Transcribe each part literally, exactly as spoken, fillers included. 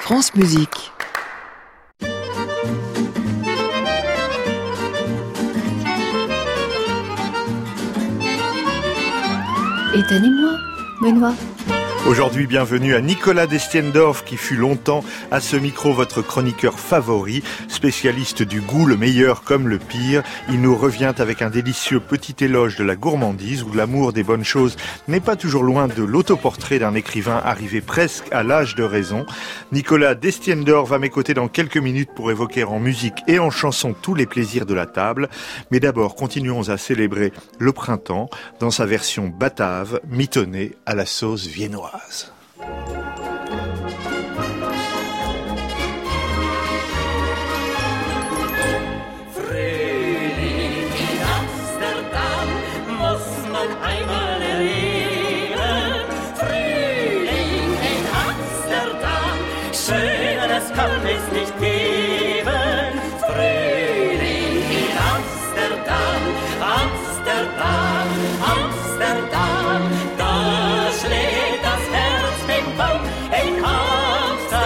France Musique. Étonnez-moi, Benoît. Aujourd'hui, bienvenue à Nicolas Destiendorf, qui fut longtemps à ce micro votre chroniqueur favori, spécialiste du goût, le meilleur comme le pire. Il nous revient avec un délicieux petit éloge de la gourmandise, où l'amour des bonnes choses n'est pas toujours loin de l'autoportrait d'un écrivain arrivé presque à l'âge de raison. Nicolas Destiendorf va m'écouter dans quelques minutes pour évoquer en musique et en chanson tous les plaisirs de la table. Mais d'abord, continuons à célébrer le printemps dans sa version batave, mitonnée à la sauce viennoise. Frühling in Amsterdam muss man einmal erleben. Frühling in Amsterdam, schöneres kann es nicht geben. Frühling in Amsterdam, Amsterdam, Amsterdam, da schlägt das Herz bim bam in Amsterdam.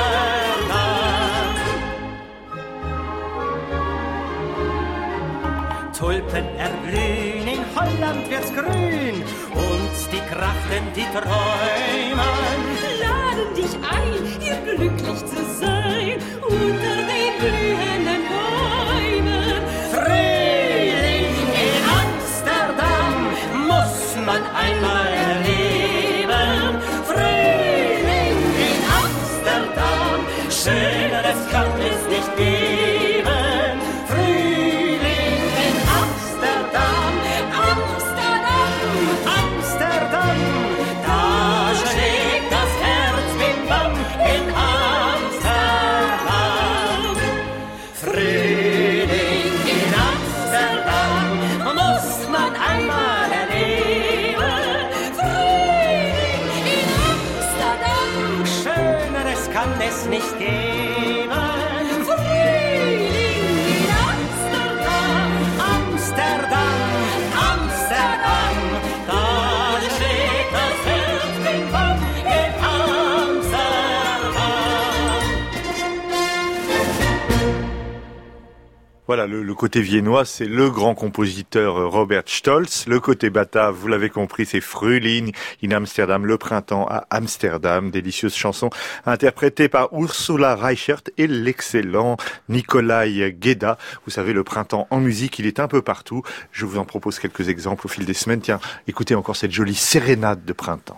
Tulpen erblühen, in Holland wird's grün und die Krachten, die träumen, laden dich ein, hier glücklich zu sein, unter den blühenden Bäumen. Frühling in Amsterdam muss man einmal erleben. Frühling in Amsterdam, schöneres kann es nicht geben. Frühling in Amsterdam, Amsterdam, Amsterdam, da schlägt das Herz bim bam in Amsterdam. Frühling in Amsterdam muss man einmal erleben. Frühling in Amsterdam, schöneres kann es nicht geben. Frühling in Amsterdam, Amsterdam, Amsterdam, da schlägt das Herz bim bam in Amsterdam. Voilà, le, le côté viennois, c'est le grand compositeur Robert Stolz. Le côté batave, vous l'avez compris, c'est Frühling in Amsterdam, le printemps à Amsterdam. Délicieuse chanson interprétée par Ursula Reichert et l'excellent Nikolai Gedda. Vous savez, le printemps en musique, il est un peu partout. Je vous en propose quelques exemples au fil des semaines. Tiens, écoutez encore cette jolie sérénade de printemps.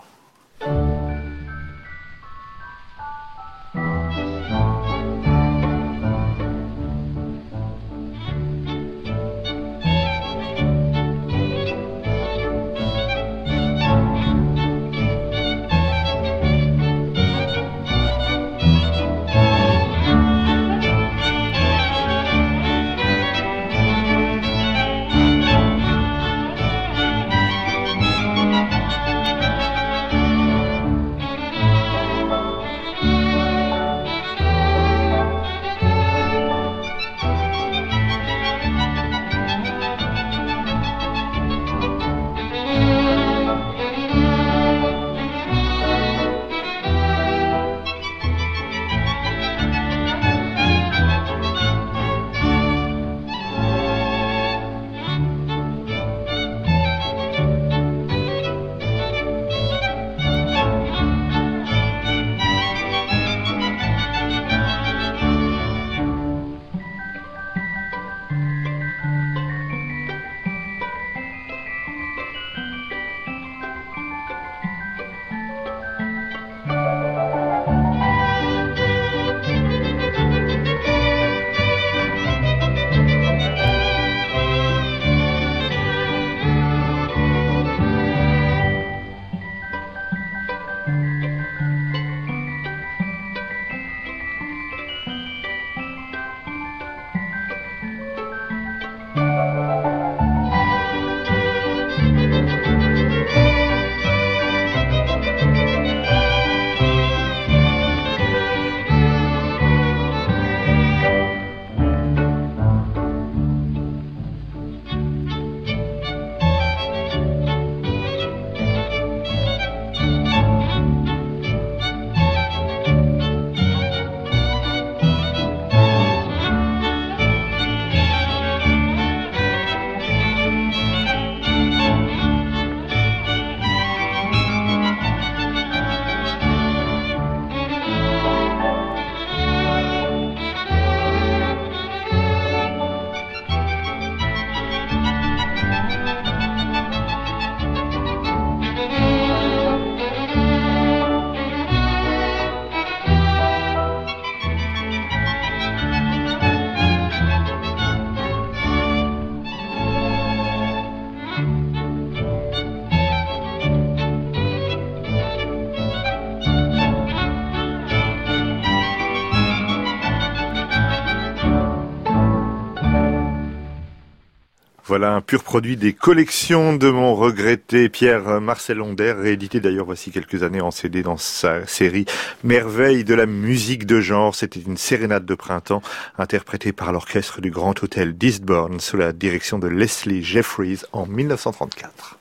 Voilà un pur produit des collections de mon regretté Pierre Marcel Honder, réédité d'ailleurs voici quelques années en C D dans sa série Merveilles de la musique de genre. C'était une sérénade de printemps interprétée par l'orchestre du Grand Hôtel d'Eastbourne sous la direction de Leslie Jeffries en dix-neuf cent trente-quatre.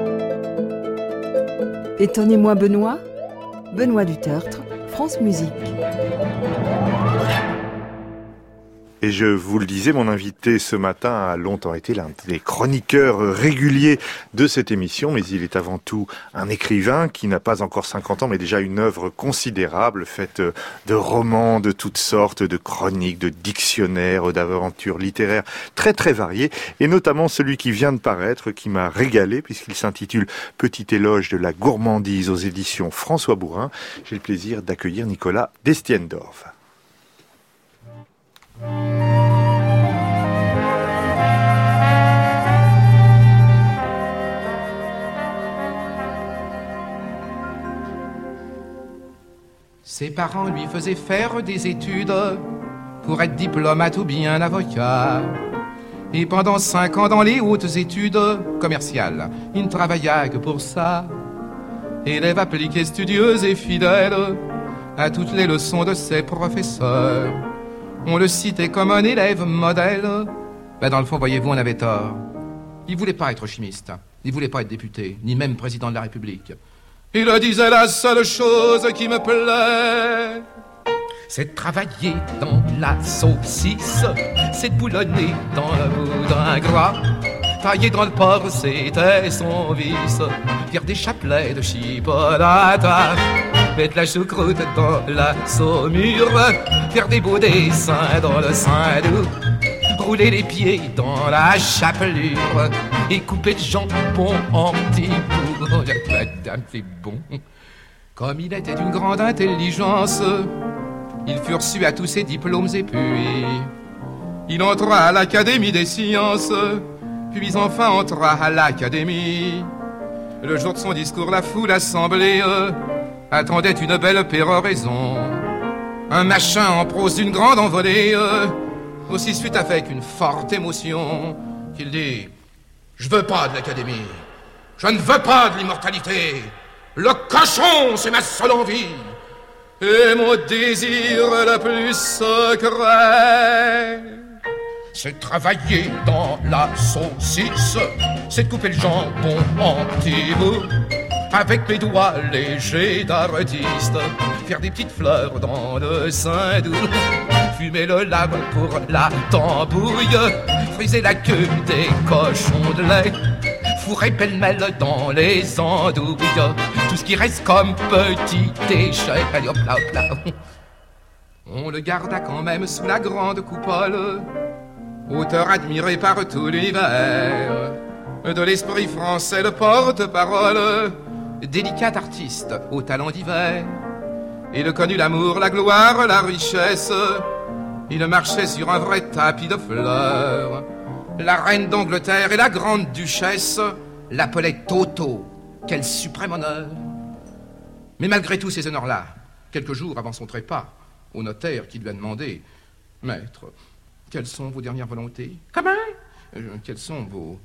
Étonnez-moi Benoît, Benoît Dutertre, France Musique. Et je vous le disais, mon invité ce matin a longtemps été l'un des chroniqueurs réguliers de cette émission, mais il est avant tout un écrivain qui n'a pas encore cinquante ans, mais déjà une œuvre considérable, faite de romans de toutes sortes, de chroniques, de dictionnaires, d'aventures littéraires très très variées, et notamment celui qui vient de paraître, qui m'a régalé, puisqu'il s'intitule Petit éloge de la gourmandise aux éditions François Bourin. J'ai le plaisir d'accueillir Nicolas Destiendorf. Ses parents lui faisaient faire des études pour être diplomate ou bien avocat. Et pendant cinq ans dans les hautes études commerciales, il ne travailla que pour ça. Élève appliqué, studieuse et fidèle à toutes les leçons de ses professeurs. On le citait comme un élève modèle. Ben dans le fond, voyez-vous, on avait tort. Il voulait pas être chimiste, il voulait pas être député, ni même président de la République. Il disait la seule chose qui me plaît, c'est de travailler dans la saucisse, c'est de boulonner dans le boudin gras. Tailler dans le porc, c'était son vice, faire des chapelets de chipolata, mettre la choucroute dans la saumure, faire des beaux dessins dans le sein doux, rouler les pieds dans la chapelure et couper le jambon en petits bouts. C'est bon. Comme il était d'une grande intelligence, il fut reçu à tous ses diplômes et puis il entra à l'Académie des sciences, puis enfin entra à l'Académie. Le jour de son discours, la foule assemblée attendait une belle péroraison, un machin en prose d'une grande envolée. Aussi suite avec une forte émotion qu'il dit: je veux pas de l'Académie, je ne veux pas de l'immortalité, le cochon c'est ma seule envie, et mon désir le plus secret, c'est de travailler dans la saucisse, c'est de couper le jambon en petits bouts, avec mes doigts légers d'artiste, faire des petites fleurs dans le sein doux, fumer le lave pour la tambouille, friser la queue des cochons de lait, fourrer pêle-mêle dans les andouilles tout ce qui reste comme petit déchet. Allez hop là, hop là. On le garda quand même sous la grande coupole, auteur admiré par tout l'univers, de l'esprit français le porte-parole, délicat artiste au talent divers. Il connut l'amour, la gloire, la richesse, il marchait sur un vrai tapis de fleurs. La reine d'Angleterre et la grande duchesse l'appelaient Toto. Quel suprême honneur! Mais malgré tous ces honneurs-là, quelques jours avant son trépas, au notaire qui lui a demandé: Maître, quelles sont vos dernières volontés? Comment? euh, Quelles sont vos...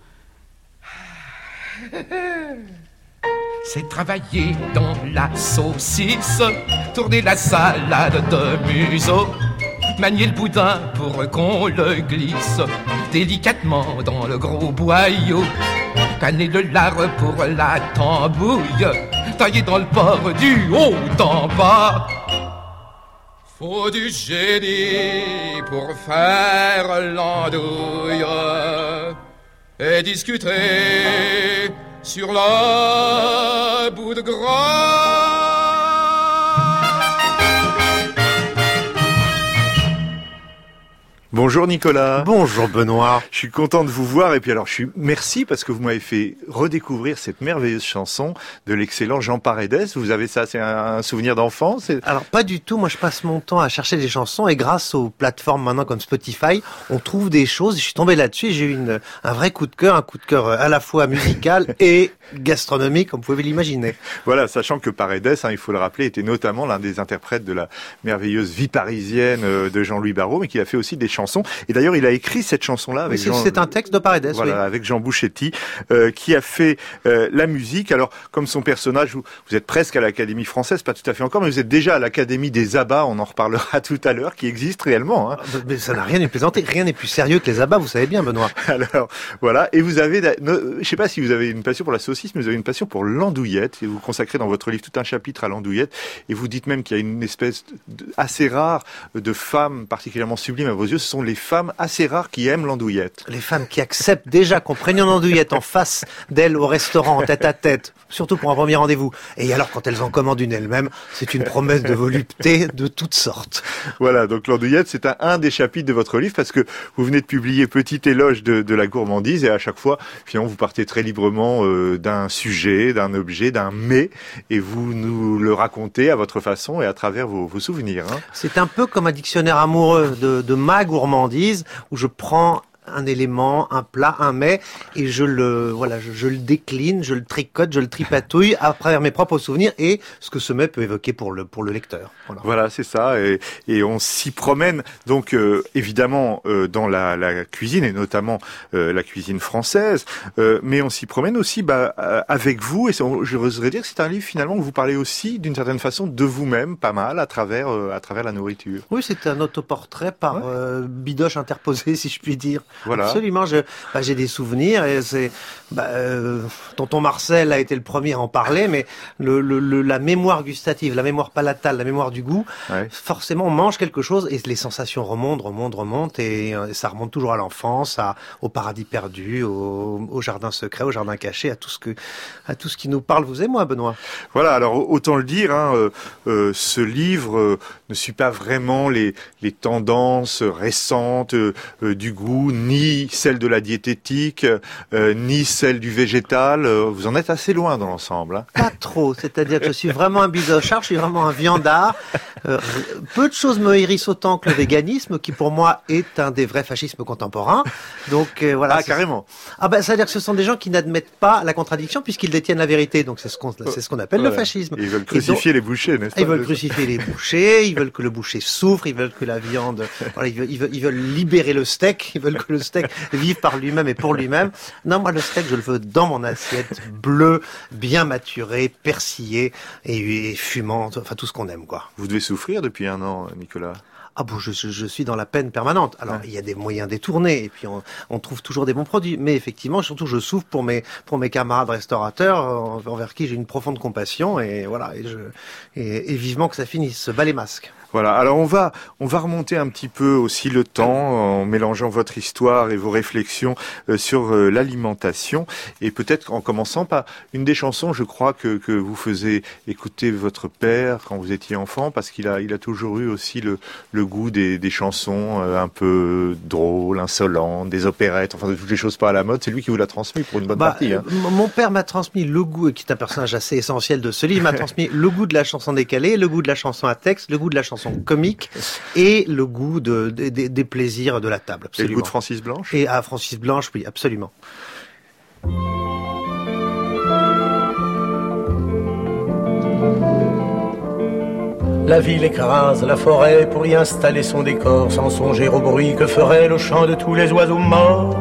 C'est travailler dans la saucisse, tourner la salade de museau, manier le boudin pour qu'on le glisse délicatement dans le gros boyau, canner le lard pour la tambouille, tailler dans le porc du haut en bas. Faut du génie pour faire l'andouille et discuter sur le bout de gras. Bonjour Nicolas. Bonjour Benoît. Je suis content de vous voir et puis alors je suis merci parce que vous m'avez fait redécouvrir cette merveilleuse chanson de l'excellent Jean Paredes. Vous avez ça, c'est un souvenir d'enfance? C'est... Alors pas du tout, moi je passe mon temps à chercher des chansons et grâce aux plateformes maintenant comme Spotify, on trouve des choses. Je suis tombé là-dessus et j'ai eu une, un vrai coup de cœur, un coup de cœur à la fois musical et gastronomique, comme vous pouvez l'imaginer. Voilà, sachant que Paredes, hein, il faut le rappeler, était notamment l'un des interprètes de la merveilleuse Vie parisienne de Jean-Louis Barrault, mais qu'il a fait aussi des chansons chanson. Et d'ailleurs, il a écrit cette chanson-là avec Oui, Jean... C'est un texte de Paredes, voilà, oui. avec Jean Bouchetti, euh, qui a fait euh, la musique. Alors, comme son personnage, vous, vous êtes presque à l'Académie française, pas tout à fait encore, mais vous êtes déjà à l'Académie des Abats, on en reparlera tout à l'heure, qui existe réellement. Hein. Mais ça n'a rien de plaisanté. Rien n'est plus sérieux que les abats, vous savez bien, Benoît. Alors, voilà. Et vous avez, je sais pas si vous avez une passion pour la saucisse, mais vous avez une passion pour l'andouillette. Et vous consacrez dans votre livre tout un chapitre à l'andouillette. Et vous dites même qu'il y a une espèce de, assez rare de femmes particulièrement sublimes à vos yeux. Ce sont les femmes assez rares qui aiment l'andouillette. Les femmes qui acceptent déjà qu'on prenne une andouillette en face d'elles au restaurant, tête à tête, surtout pour un premier rendez-vous. Et alors, quand elles en commandent une elles-mêmes, c'est une promesse de volupté de toutes sortes. Voilà, donc l'andouillette, c'est un, un des chapitres de votre livre parce que vous venez de publier Petit éloge de, de la gourmandise et à chaque fois, finalement, vous partez très librement euh, d'un sujet, d'un objet, d'un mets et vous nous le racontez à votre façon et à travers vos, vos souvenirs. Hein. C'est un peu comme un dictionnaire amoureux de, de ma gourmandise où je prends un élément, un plat, un mets, et je le, voilà, je, je le décline, je le tricote, je le tripatouille à travers mes propres souvenirs et ce que ce mets peut évoquer pour le, pour le lecteur. Voilà, voilà c'est ça, et, et on s'y promène, donc euh, évidemment euh, dans la, la cuisine, et notamment euh, la cuisine française, euh, mais on s'y promène aussi bah, euh, avec vous, et je voudrais dire que c'est un livre finalement où vous parlez aussi d'une certaine façon de vous-même, pas mal, à travers, euh, à travers la nourriture. Oui, c'est un autoportrait par ouais. euh, bidoche interposée, si je puis dire. Voilà. Absolument, je, bah, j'ai des souvenirs et c'est bah, euh, tonton Marcel a été le premier à en parler, mais le, le, le, la mémoire gustative, la mémoire palatale, la mémoire du goût, ouais. forcément on mange quelque chose et les sensations remontent, remontent, remontent et, et ça remonte toujours à l'enfance, à, au paradis perdu, au, au jardin secret, au jardin caché, à tout ce que, à tout ce qui nous parle vous et moi, Benoît. Voilà, alors autant le dire, hein, euh, euh, ce livre euh, ne suit pas vraiment les, les tendances récentes euh, euh, du goût, ni celle de la diététique, euh, ni celle du végétal. Euh, vous en êtes assez loin dans l'ensemble. Hein. Pas trop, c'est-à-dire que je suis vraiment un bidochard, je suis vraiment un viandard. Euh, peu de choses me hérissent autant que le véganisme, qui pour moi est un des vrais fascismes contemporains. Donc euh, voilà. Ah, carrément. Ah ben, c'est-à-dire que ce sont des gens qui n'admettent pas la contradiction puisqu'ils détiennent la vérité. Donc c'est ce qu'on, c'est ce qu'on appelle voilà. le fascisme. Et ils veulent crucifier donc, les bouchers, n'est-ce pas? Ils veulent crucifier les bouchers, ils veulent que le boucher souffre, ils veulent que la viande, voilà, ils veulent, ils veulent, ils veulent libérer le steak, ils veulent que le steak vive par lui-même et pour lui-même. Non, moi le steak, je le veux dans mon assiette, bleu, bien maturé, persillé et, et fumant, enfin tout ce qu'on aime, quoi. Vous devez souffrir depuis un an, Nicolas. Ah bon, je, je suis dans la peine permanente. Alors, ouais. il y a des moyens détournés et puis on, on trouve toujours des bons produits. Mais effectivement, surtout, je souffre pour mes pour mes camarades restaurateurs envers qui j'ai une profonde compassion et voilà. Et, je, et, et vivement que ça finisse. Se bat les masques. Voilà. Alors on va on va remonter un petit peu aussi le temps en mélangeant votre histoire et vos réflexions euh, sur euh, l'alimentation et peut-être en commençant par une des chansons, je crois que que vous faisiez écouter votre père quand vous étiez enfant parce qu'il a il a toujours eu aussi le le goût des des chansons euh, un peu drôles, insolentes, des opérettes, enfin de toutes les choses pas à la mode. C'est lui qui vous l'a transmis pour une bonne bah, partie. Hein. Euh, mon père m'a transmis le goût, qui est un personnage assez essentiel de ce livre, m'a transmis le goût de la chanson décalée, le goût de la chanson à texte, le goût de la chanson comique et le goût de, de, de, des plaisirs de la table. Absolument. Et le goût de Francis Blanche. Et à Francis Blanche, oui, absolument. La ville écrase la forêt pour y installer son décor, sans songer au bruit que ferait le chant de tous les oiseaux morts.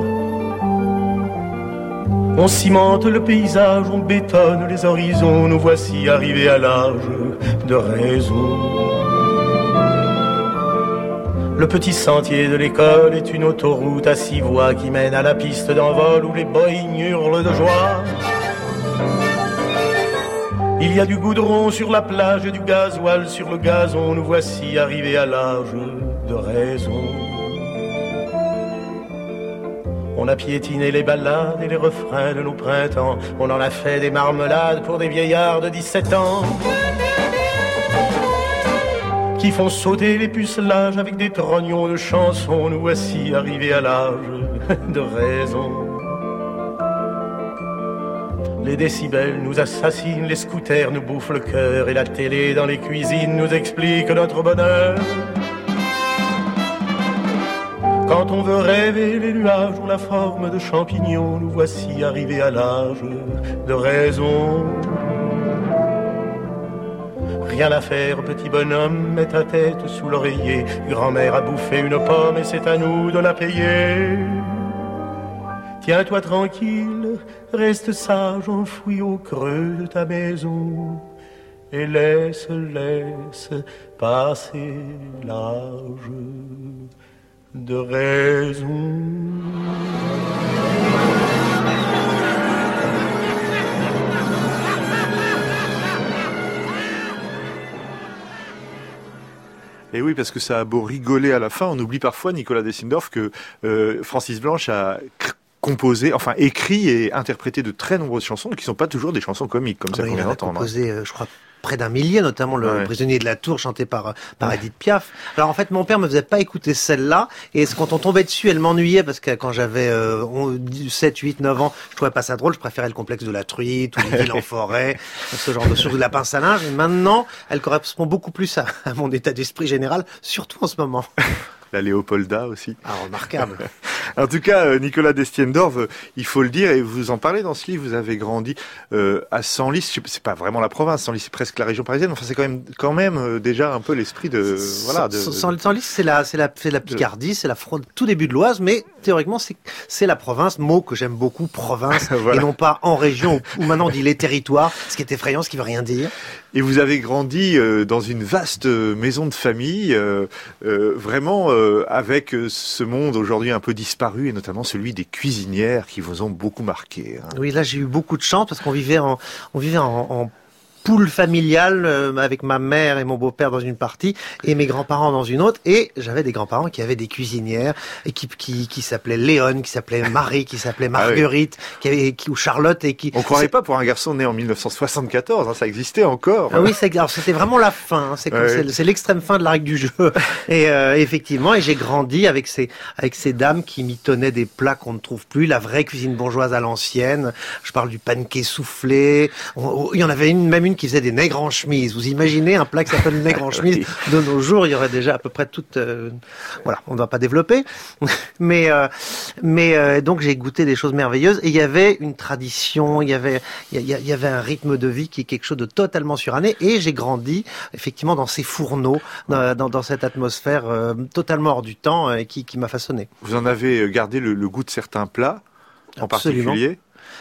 On cimente le paysage, on bétonne les horizons, nous voici arrivés à l'âge de raison. Le petit sentier de l'école est une autoroute à six voies qui mène à la piste d'envol où les boeings hurlent de joie. Il y a du goudron sur la plage et du gasoil sur le gazon, nous voici arrivés à l'âge de raison. On a piétiné les ballades et les refrains de nos printemps, on en a fait des marmelades pour des vieillards de dix-sept ans qui font sauter les pucelages avec des trognons de chansons. Nous voici arrivés à l'âge de raison. Les décibels nous assassinent, les scooters nous bouffent le cœur et la télé dans les cuisines nous explique notre bonheur. Quand on veut rêver, les nuages ont la forme de champignons. Nous voici arrivés à l'âge de raison. rien à faire, petit bonhomme, mets ta tête sous l'oreiller. Grand-mère a bouffé une pomme et c'est à nous de la payer. Tiens-toi tranquille, reste sage, enfoui au creux de ta maison. Et laisse, laisse passer l'âge de raison. Et oui, parce que ça a beau rigoler à la fin, on oublie parfois, Nicolas Destendorf, que euh, Francis Blanche a cr- composé, enfin écrit et interprété de très nombreuses chansons qui ne sont pas toujours des chansons comiques, comme Ah ça bah, qu'on il vient en a d'entendre. composé, euh, je crois, près d'un millier, notamment le Ouais. Prisonnier de la Tour, chanté par, par Edith Piaf. Alors en fait, mon père me faisait pas écouter celle-là, et quand on tombait dessus, elle m'ennuyait, parce que quand j'avais euh, sept, huit, neuf ans, je trouvais pas ça drôle, je préférais le complexe de la truite, ou les villes en forêt, ce genre de choses, ou la pince à linge, et maintenant, elle correspond beaucoup plus à, à mon état d'esprit général, surtout en ce moment. La Léopolda aussi. Ah, remarquable. En tout cas, euh, Nicolas Destendorf, euh, il faut le dire, et vous en parlez dans ce livre, vous avez grandi euh, à Senlis, c'est pas vraiment la province, Senlis c'est presque la région parisienne, enfin c'est quand même, quand même euh, déjà un peu l'esprit de... voilà. De, Senlis, c'est la, c'est la, c'est la Picardie, c'est la fraude, tout début de l'Oise, mais théoriquement c'est, c'est la province, mot que j'aime beaucoup, province, voilà. Et non pas en région, où, où maintenant on dit les territoires, ce qui est effrayant, ce qui veut rien dire. Et vous avez grandi euh, dans une vaste maison de famille, euh, euh, vraiment euh, avec ce monde aujourd'hui un peu disparu, et notamment celui des cuisinières qui vous ont beaucoup marqué. Hein. Oui, là j'ai eu beaucoup de chance parce qu'on vivait en, on vivait en, en poule familiale euh, avec ma mère et mon beau-père dans une partie et mes grands-parents dans une autre, et j'avais des grands-parents qui avaient des cuisinières et qui qui, qui s'appelaient Léon, qui s'appelait Marie, qui s'appelait Marguerite, ah oui. qui avait qui ou Charlotte et qui. On croirait pas pour un garçon né en mille neuf cent soixante-quatorze, hein, ça existait encore. Ah oui, c'est, alors c'était vraiment la fin, hein, c'est, comme, ouais. c'est, c'est l'extrême fin de la règle du jeu. Et euh, effectivement, et j'ai grandi avec ces avec ces dames qui m'y tenaient des plats qu'on ne trouve plus, la vraie cuisine bourgeoise à l'ancienne. Je parle du panqué soufflé. On, il y en avait une, même une qui faisait des nègres en chemise. Vous imaginez un plat qui s'appelle nègre en chemise? De nos jours, il y aurait déjà à peu près toute... Euh, voilà, on ne va pas développer. mais euh, mais euh, donc, j'ai goûté des choses merveilleuses. Et il y avait une tradition, il y avait, il y, il y avait un rythme de vie qui est quelque chose de totalement suranné. Et j'ai grandi, effectivement, dans ces fourneaux, dans, dans, dans cette atmosphère euh, totalement hors du temps euh, qui, qui m'a façonné. Vous en avez gardé le, le goût de certains plats, en Absolument. particulier?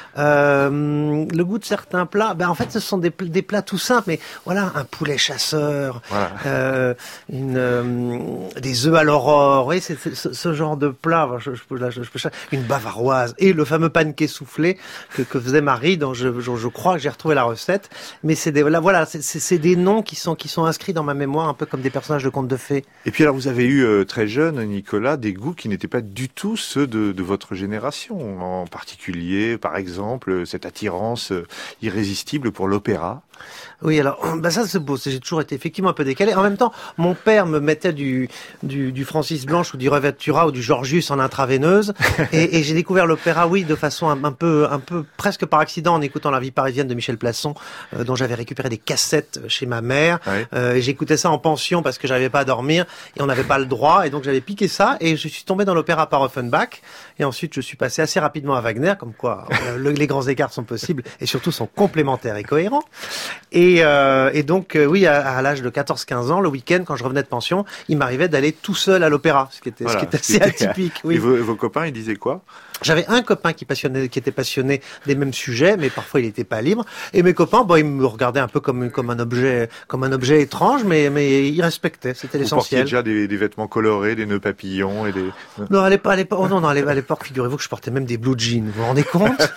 Euh, le goût de certains plats, ben en fait ce sont des, des plats tout simples, mais voilà, un poulet chasseur, voilà. euh, une, euh, des œufs à l'aurore, oui, c'est, c'est ce, ce genre de plat, je, je, là, je, je, une bavaroise, et le fameux panqué soufflé que, que faisait Marie, dont je, je, je crois que j'ai retrouvé la recette, mais c'est des, là, voilà, c'est, c'est, c'est des noms qui sont, qui sont inscrits dans ma mémoire, un peu comme des personnages de contes de fées. Et puis alors vous avez eu euh, très jeune, Nicolas, des goûts qui n'étaient pas du tout ceux de, de votre génération, en particulier, par exemple, cette attirance irrésistible pour l'opéra. Oui, alors bah ça c'est beau, j'ai toujours été effectivement un peu décalé. En même temps, mon père me mettait du du, du Francis Blanche ou du Revettura ou du Georgius en intraveineuse, et, et j'ai découvert l'opéra, oui, de façon un, un peu un peu presque par accident en écoutant La vie parisienne de Michel Plasson, euh, dont j'avais récupéré des cassettes chez ma mère. Oui. Euh, et j'écoutais ça en pension parce que j'arrivais pas à dormir et on n'avait pas le droit, et donc j'avais piqué ça et je suis tombé dans l'opéra par Offenbach, et ensuite je suis passé assez rapidement à Wagner, comme quoi euh, le, les grands écarts sont possibles et surtout sont complémentaires et cohérents. Et, euh, et donc, euh, oui, à, à l'âge de quatorze quinze ans, le week-end, quand je revenais de pension, il m'arrivait d'aller tout seul à l'opéra, ce qui était, voilà, ce qui était assez c'était... atypique. Oui. Et vos, vos copains, ils disaient quoi? J'avais un copain qui passionnait, qui était passionné des mêmes sujets, mais parfois il n'était pas libre. Et mes copains, bon, ils me regardaient un peu comme comme un objet, comme un objet étrange, mais mais ils respectaient. C'était Vous l'essentiel. Vous portiez déjà des, des vêtements colorés, des nœuds papillons et des. Non, à l'époque, à l'époque, oh non, non, à l'époque, figurez-vous que je portais même des blue jeans. Vous vous rendez compte?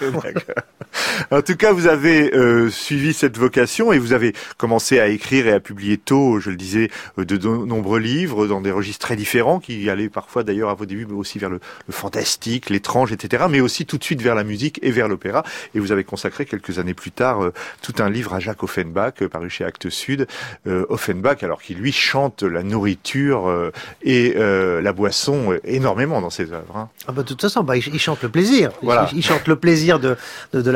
En tout cas, vous avez euh, suivi cette vocation et vous avez commencé à écrire et à publier tôt, je le disais, de, de nombreux livres dans des registres très différents, qui allaient parfois d'ailleurs à vos débuts, mais aussi vers le, le fantastique, l'étrange, et cetera, mais aussi tout de suite vers la musique et vers l'opéra. Et vous avez consacré quelques années plus tard euh, tout un livre à Jacques Offenbach, euh, paru chez Actes Sud. Euh, Offenbach, alors qui lui chante la nourriture euh, et euh, la boisson euh, énormément dans ses œuvres. Hein. Ah bah, de toute façon, bah, il, il chante le plaisir. Voilà. Il, il chante le plaisir de, de, de la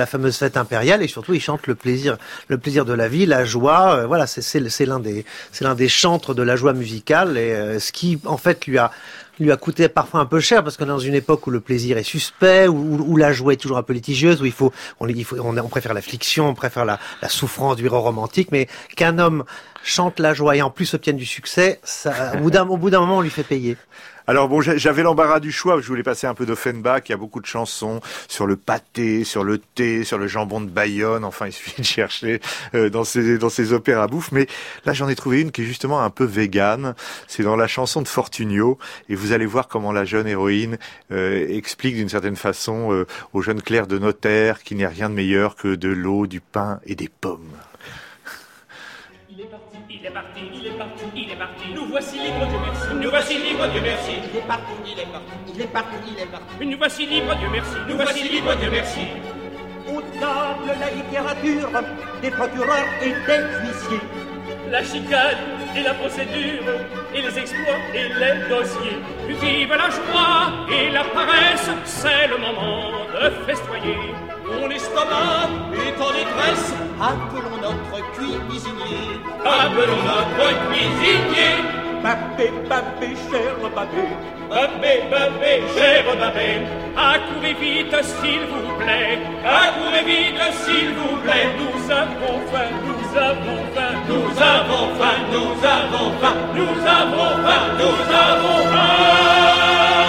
la fameuse fête impériale, et surtout il chante le plaisir, le plaisir de la vie, la joie. Euh, voilà, c'est, c'est, c'est l'un des, c'est l'un des chantres de la joie musicale, et euh, ce qui en fait lui a lui a coûté parfois un peu cher, parce qu'on est dans une époque où le plaisir est suspect, où, où la joie est toujours un peu litigieuse, où il faut, on, il faut, on, on préfère l'affliction, on préfère la, la souffrance du héros romantique, mais qu'un homme chante la joie et en plus obtienne du succès, ça, au bout d'un, au bout d'un moment, on lui fait payer. Alors bon, j'avais l'embarras du choix, je voulais passer un peu d'Offenbach, il y a beaucoup de chansons sur le pâté, sur le thé, sur le jambon de Bayonne, enfin il suffit de chercher euh, dans ces dans ces opéras bouffe, mais là j'en ai trouvé une qui est justement un peu végane, c'est dans la chanson de Fortunio, et vous allez voir comment la jeune héroïne euh, explique d'une certaine façon euh, au jeune clerc de notaire qu'il n'y a rien de meilleur que de l'eau, du pain et des pommes. Il est parti, il est parti, il est parti, il est parti. Nous voici libres, Dieu merci. Nous voici libres, Dieu merci. Il est parti, il est parti, il est parti, il est parti. Nous voici libres, Dieu merci. Nous voici libres, Dieu merci. Aux tables, la littérature des procureurs et des huissiers. La chicane et la procédure, et les exploits et les dossiers. Vive la joie et la paresse, c'est le moment de festoyer. Mon estomac est en détresse, appelons notre cuisinier. Appelons notre cuisinier. Babé, babé, cher babé. Babé, babé, cher babé. Accourez vite, s'il vous plaît. Accourez vite, s'il vous plaît. Nous avons faim, nous avons faim. Nous avons faim, nous avons faim. Nous avons faim, nous avons faim.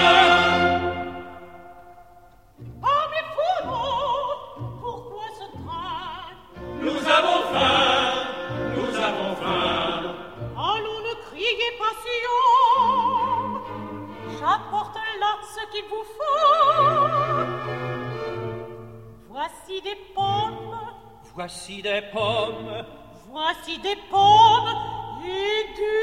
Nous avons faim, nous avons faim. Allons, ne criez pas si haut. J'apporte là ce qu'il vous faut. Voici des pommes. Voici des pommes. Voici des pommes et du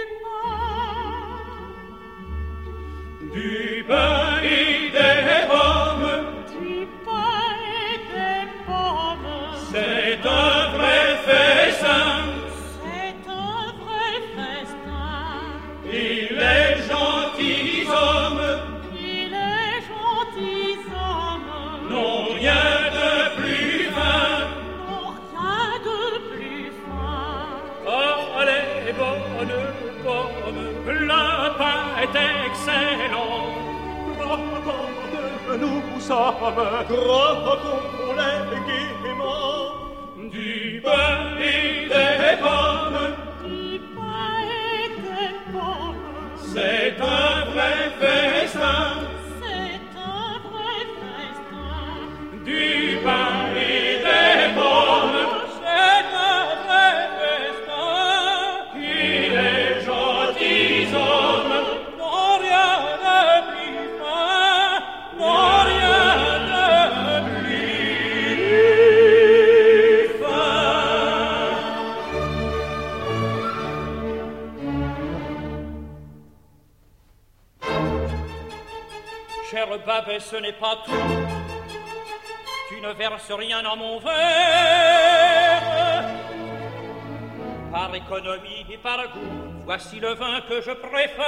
pain. Du pain et des pommes. Du pain et des pommes. C'est un vrai festin. C'est un vrai festin. Et les gentils hommes. Et les gentils hommes. N'ont rien de plus fin. N'ont rien de plus fin. Oh, les bonnes pommes. Le pain est excellent. Croquons nous sommes, croquons-les gaiement. Du pain et des pommes. Du pain et des pommes. C'est un vrai festin. C'est un vrai festin. Du pain et des pommes. C'est un vrai festin. Et les gentils hommes n'ont rien de plus fin, n'ont rien de plus fin. Cher Babet, ce n'est pas tout. Tu ne verses rien dans mon verre. Par économie et par goût, voici le vin que je préfère.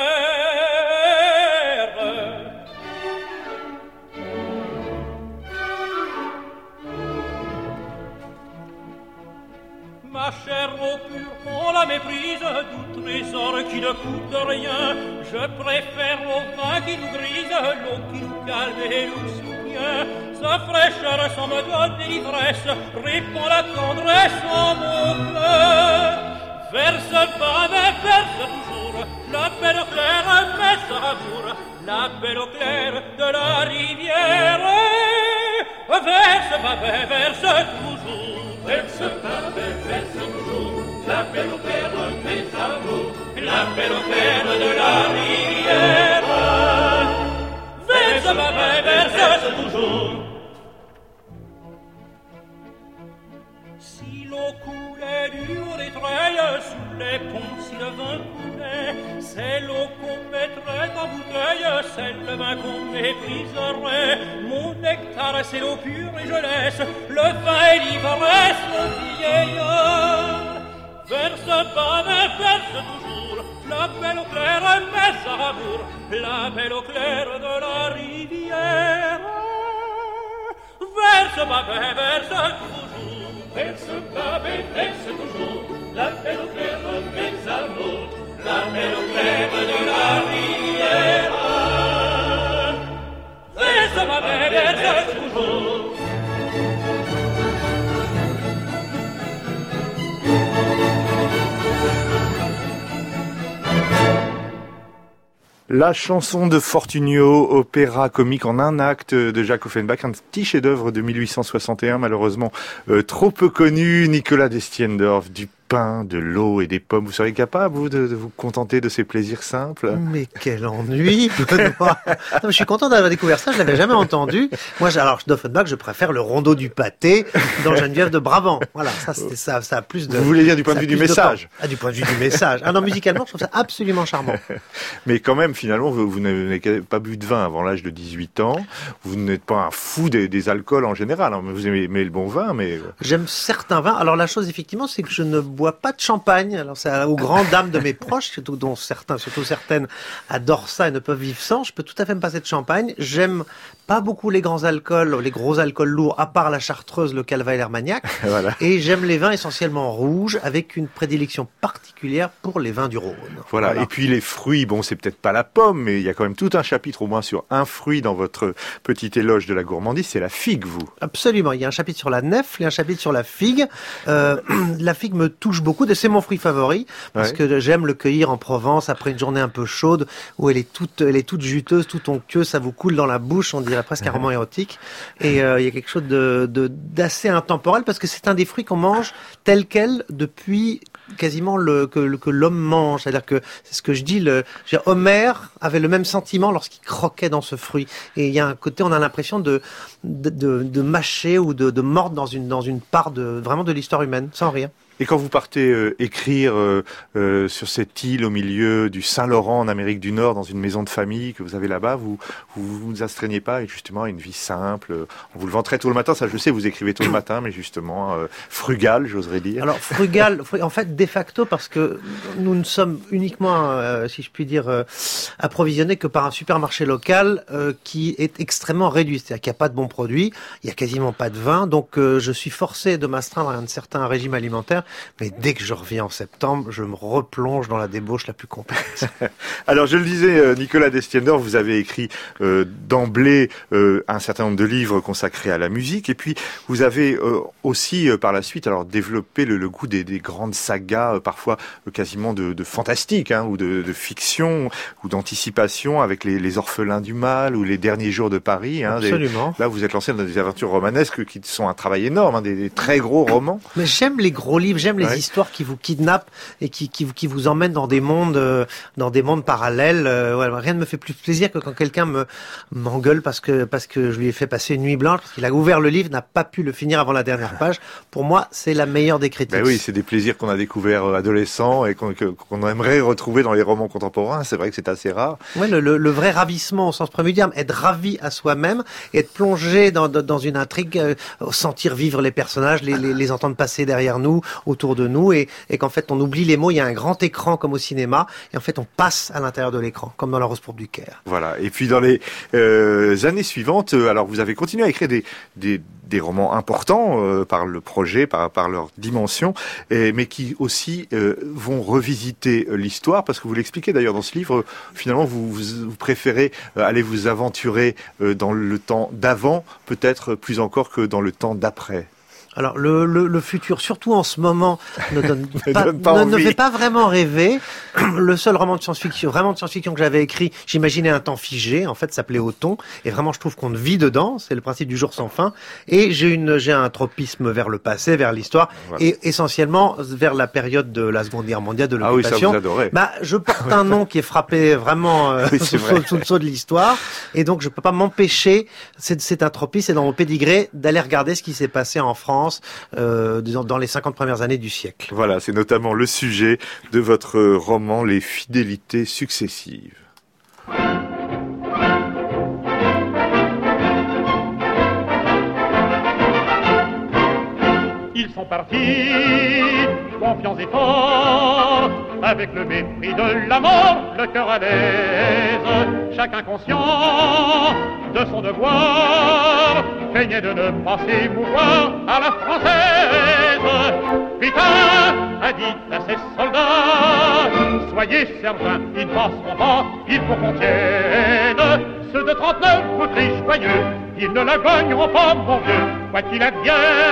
Ma chère eau pure, on la méprise, du trésor qui ne coûte rien. Je préfère au vin qui nous grise, l'eau qui nous calme et nous soutient. Sa fraîcheur sans me donner l'ivresse, répand la tendresse en mon cœur. Verse pas, mais verse toujours, la belle eau claire, mais savoure, la belle eau claire de la rivière. Verse pas, mais verse toujours. Verse pas, mais verse toujours, la belle eau claire, mais savoure, la belle eau claire de la rivière. Verse pas, mais verse toujours. Si l'eau coulait du haut des treilles, sous les ponts, si le vin coulait, c'est l'eau qu'on mettrait en bouteille, c'est le vin qu'on mépriserait. Mon nectar, c'est l'eau pure et je laisse le vin et l'ivresse au vieillard. Verse pas, mais verse toujours, la belle eau claire, mais savoure, la belle eau claire de la rivière. verse bas et verse toujours, verse bas et verse toujours, l'appel au clair de mes amours, l'appel au clair de la rivière. Verse bas et verse toujours. La chanson de Fortunio, opéra comique en un acte de Jacques Offenbach, un petit chef-d'œuvre de mille huit cent soixante et un, malheureusement euh, trop peu connu. Nicolas Destiendorf, du pain, de l'eau et des pommes. Vous seriez capable, vous, de, de vous contenter de ces plaisirs simples? Mais quel ennui, Benoît. Non, mais je suis content d'avoir découvert ça, je l'avais jamais entendu. Moi, alors, d'Offenbach, je préfère le rondeau du pâté dans Geneviève de Brabant. Voilà, ça, c'était ça, ça a plus de... Vous voulez dire du point de vue du message? Ah, du point de vue du message. Ah non, musicalement, je trouve ça absolument charmant. Mais quand même, finalement, vous, vous n'avez pas bu de vin avant l'âge de dix-huit ans. Vous n'êtes pas un fou des, des alcools en général. Vous aimez, aimez le bon vin, mais... J'aime certains vins. Alors, la chose, effectivement, c'est que je ne bois pas de champagne. Alors, c'est aux grandes dames de mes proches, surtout, dont certains, surtout certaines, adorent ça et ne peuvent vivre sans. Je peux tout à fait me passer de champagne. J'aime pas beaucoup les grands alcools, les gros alcools lourds, à part la chartreuse, le calva et l'Armagnac. Voilà. Et j'aime les vins essentiellement rouges, avec une prédilection particulière pour les vins du Rhône. Voilà. Voilà. Et puis les fruits, bon, c'est peut-être pas la pomme, mais il y a quand même tout un chapitre, au moins sur un fruit dans votre petit éloge de la gourmandise, c'est la figue, vous. Absolument. Il y a un chapitre sur la nèfle et un chapitre sur la figue. Euh, la figue me touche beaucoup. C'est mon fruit favori, parce ouais. que j'aime le cueillir en Provence après une journée un peu chaude, où elle est toute, elle est toute juteuse, toute onctueuse, ça vous coule dans la bouche, on dirait presque un roman érotique. Et euh, il y a quelque chose de, de, d'assez intemporel, parce que c'est un des fruits qu'on mange tel quel depuis quasiment le, que, le, que l'homme mange. C'est-à-dire que, c'est ce que je dis, le, je veux dire, Homère avait le même sentiment lorsqu'il croquait dans ce fruit. Et il y a un côté, on a l'impression de, de, de, de mâcher ou de, de mordre dans une, dans une part de, vraiment de l'histoire humaine, sans rire. Et quand vous partez euh, écrire euh, euh, sur cette île au milieu du Saint-Laurent en Amérique du Nord, dans une maison de famille que vous avez là-bas, vous vous vous astreignez pas et justement à une vie simple, euh, on vous le vend très tôt le matin, ça je sais, vous écrivez tôt le matin, mais justement euh, frugal, j'oserais dire. Alors frugal, en fait de facto, parce que nous ne sommes uniquement, euh, si je puis dire, euh, approvisionnés que par un supermarché local euh, qui est extrêmement réduit, c'est-à-dire qu'il n'y a pas de bons produits, il n'y a quasiment pas de vin, donc euh, je suis forcé de m'astreindre à un certain régime alimentaire. Mais dès que je reviens en septembre, je me replonge dans la débauche la plus complète. Alors, je le disais, Nicolas Destiendorf, vous avez écrit euh, d'emblée euh, un certain nombre de livres consacrés à la musique, et puis vous avez euh, aussi, euh, par la suite, alors développé le, le goût des, des grandes sagas, euh, parfois euh, quasiment de, de fantastique, hein, ou de, de fiction, ou d'anticipation, avec les, les Orphelins du Mal, ou les Derniers Jours de Paris. Hein, Absolument. Des, là, vous êtes lancé dans des aventures romanesques qui sont un travail énorme, hein, des, des très gros romans. Mais j'aime les gros livres. J'aime les ouais. histoires qui vous kidnappent et qui, qui, qui vous emmènent dans des mondes, euh, dans des mondes parallèles. Euh, ouais, rien ne me fait plus plaisir que quand quelqu'un me m'engueule parce que parce que je lui ai fait passer une nuit blanche, parce qu'il a ouvert le livre, n'a pas pu le finir avant la dernière page. Pour moi, c'est la meilleure des critiques. Ben oui, c'est des plaisirs qu'on a découverts adolescents et qu'on, qu'on aimerait retrouver dans les romans contemporains. C'est vrai que c'est assez rare. Ouais, le, le, le vrai ravissement au sens premier du terme, être ravi à soi-même, être plongé dans, dans une intrigue, euh, sentir vivre les personnages, les, les, les entendre passer derrière nous, autour de nous, et, et qu'en fait on oublie les mots. Il y a un grand écran comme au cinéma, et en fait on passe à l'intérieur de l'écran, comme dans La Rose pourpre du Caire. Voilà. Et puis dans les euh, années suivantes, euh, alors vous avez continué à écrire des des, des romans importants euh, par le projet, par par leur dimension, et, mais qui aussi euh, vont revisiter l'histoire, parce que vous l'expliquez d'ailleurs dans ce livre. Finalement, vous vous, vous préférez euh, aller vous aventurer euh, dans le temps d'avant, peut-être plus encore que dans le temps d'après. Alors le, le, le futur, surtout en ce moment, ne donne ne, pas, donne pas ne, ne fait pas vraiment rêver. Le seul roman de science-fiction, vraiment de science-fiction que j'avais écrit, j'imaginais un temps figé. En fait, ça s'appelait Auton, et vraiment, je trouve qu'on vit dedans. C'est le principe du jour sans fin. Et j'ai une, j'ai un tropisme vers le passé, vers l'histoire, voilà. Et essentiellement vers la période de la Seconde Guerre mondiale, de l'occupation. Ah oui, ça vous adorez. Bah, je porte un nom qui est frappé vraiment euh, oui, sous, sous le sceau de l'histoire, et donc je peux pas m'empêcher. C'est, c'est un tropisme, c'est dans mon pédigré d'aller regarder ce qui s'est passé en France. Euh, dans les cinquante premières années du siècle. Voilà, c'est notamment le sujet de votre roman Les fidélités successives. Ils sont partis, confiants et forts, avec le mépris de la mort, le cœur à l'aise, chacun conscient de son devoir. craignait de ne pas s'émouvoir à la française. Pétain a dit à ses soldats, soyez certains, ils ne passeront pas, il faut qu'on tienne. Ceux de trente-neuf, vous très joyeux, ils ne la gagneront pas, mon vieux, quoi qu'il advienne.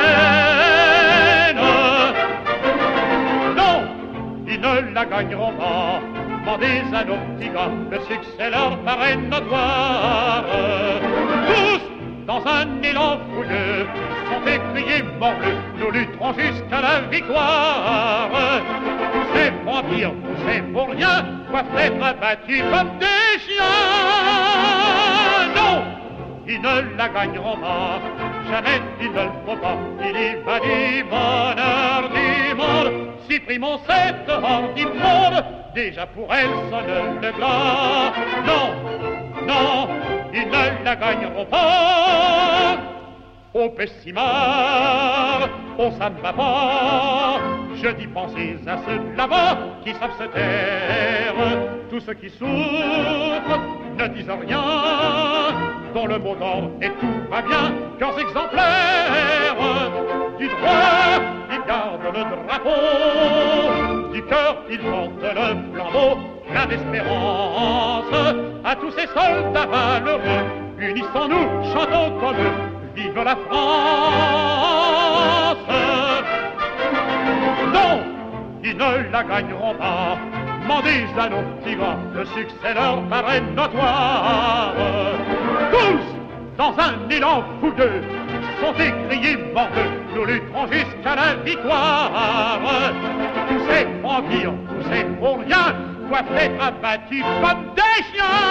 Non, ils ne la gagneront pas. Demandez à nos petits gars, le succès leur paraît notoire. Tous, dans un élan fouilleux, sont écriés morbleu, nous lutterons jusqu'à la victoire. Ces vampires, c'est pour rien, doivent être abattus comme des chiens. Non, ils ne la gagneront pas, jamais il ne le faut pas. Il y va du bonheur du monde, supprimons cette horde immonde. Déjà pour elle sonne le glas. Non, non, ils ne la gagneront pas. Au pessimard, au samba pas. Je dis pensez à ceux là-bas qui savent se taire. Tous ceux qui souffrent ne disent rien, dont le mot d'ordre et tout va bien, cœurs exemplaires. Du droit, ils gardent le drapeau, du cœur, ils portent le flambeau, plein d'espérance. À tous ces soldats valeureux, unissons-nous, chantons comme eux. Vive la France! Non, ils ne la gagneront pas. Mandez à nos petits gars, le succès leur paraît notoire. Tous, dans un élan fougueux, sont écriés morbleu, nous lutterons jusqu'à la victoire. Tous ces vampires, tous ces pour rien, doivent être abattus comme des chiens.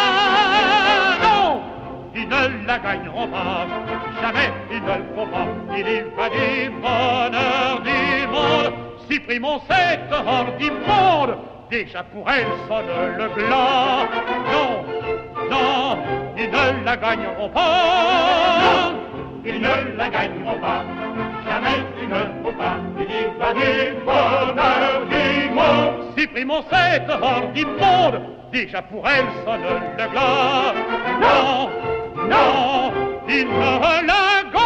Non! Ils ne la gagneront pas, jamais ils ne le feront pas. Il y va du bonheur du monde, supprimons cette horde immonde. Déjà pour elle sonne le glas. Non, non, ils ne la gagneront pas. Non, ils ne la gagneront pas, jamais ils ne le feront pas. Il y va du bonheur du monde, supprimons cette horde immonde. Déjà pour elle sonne le glas. Non, non, ils ne la gagneront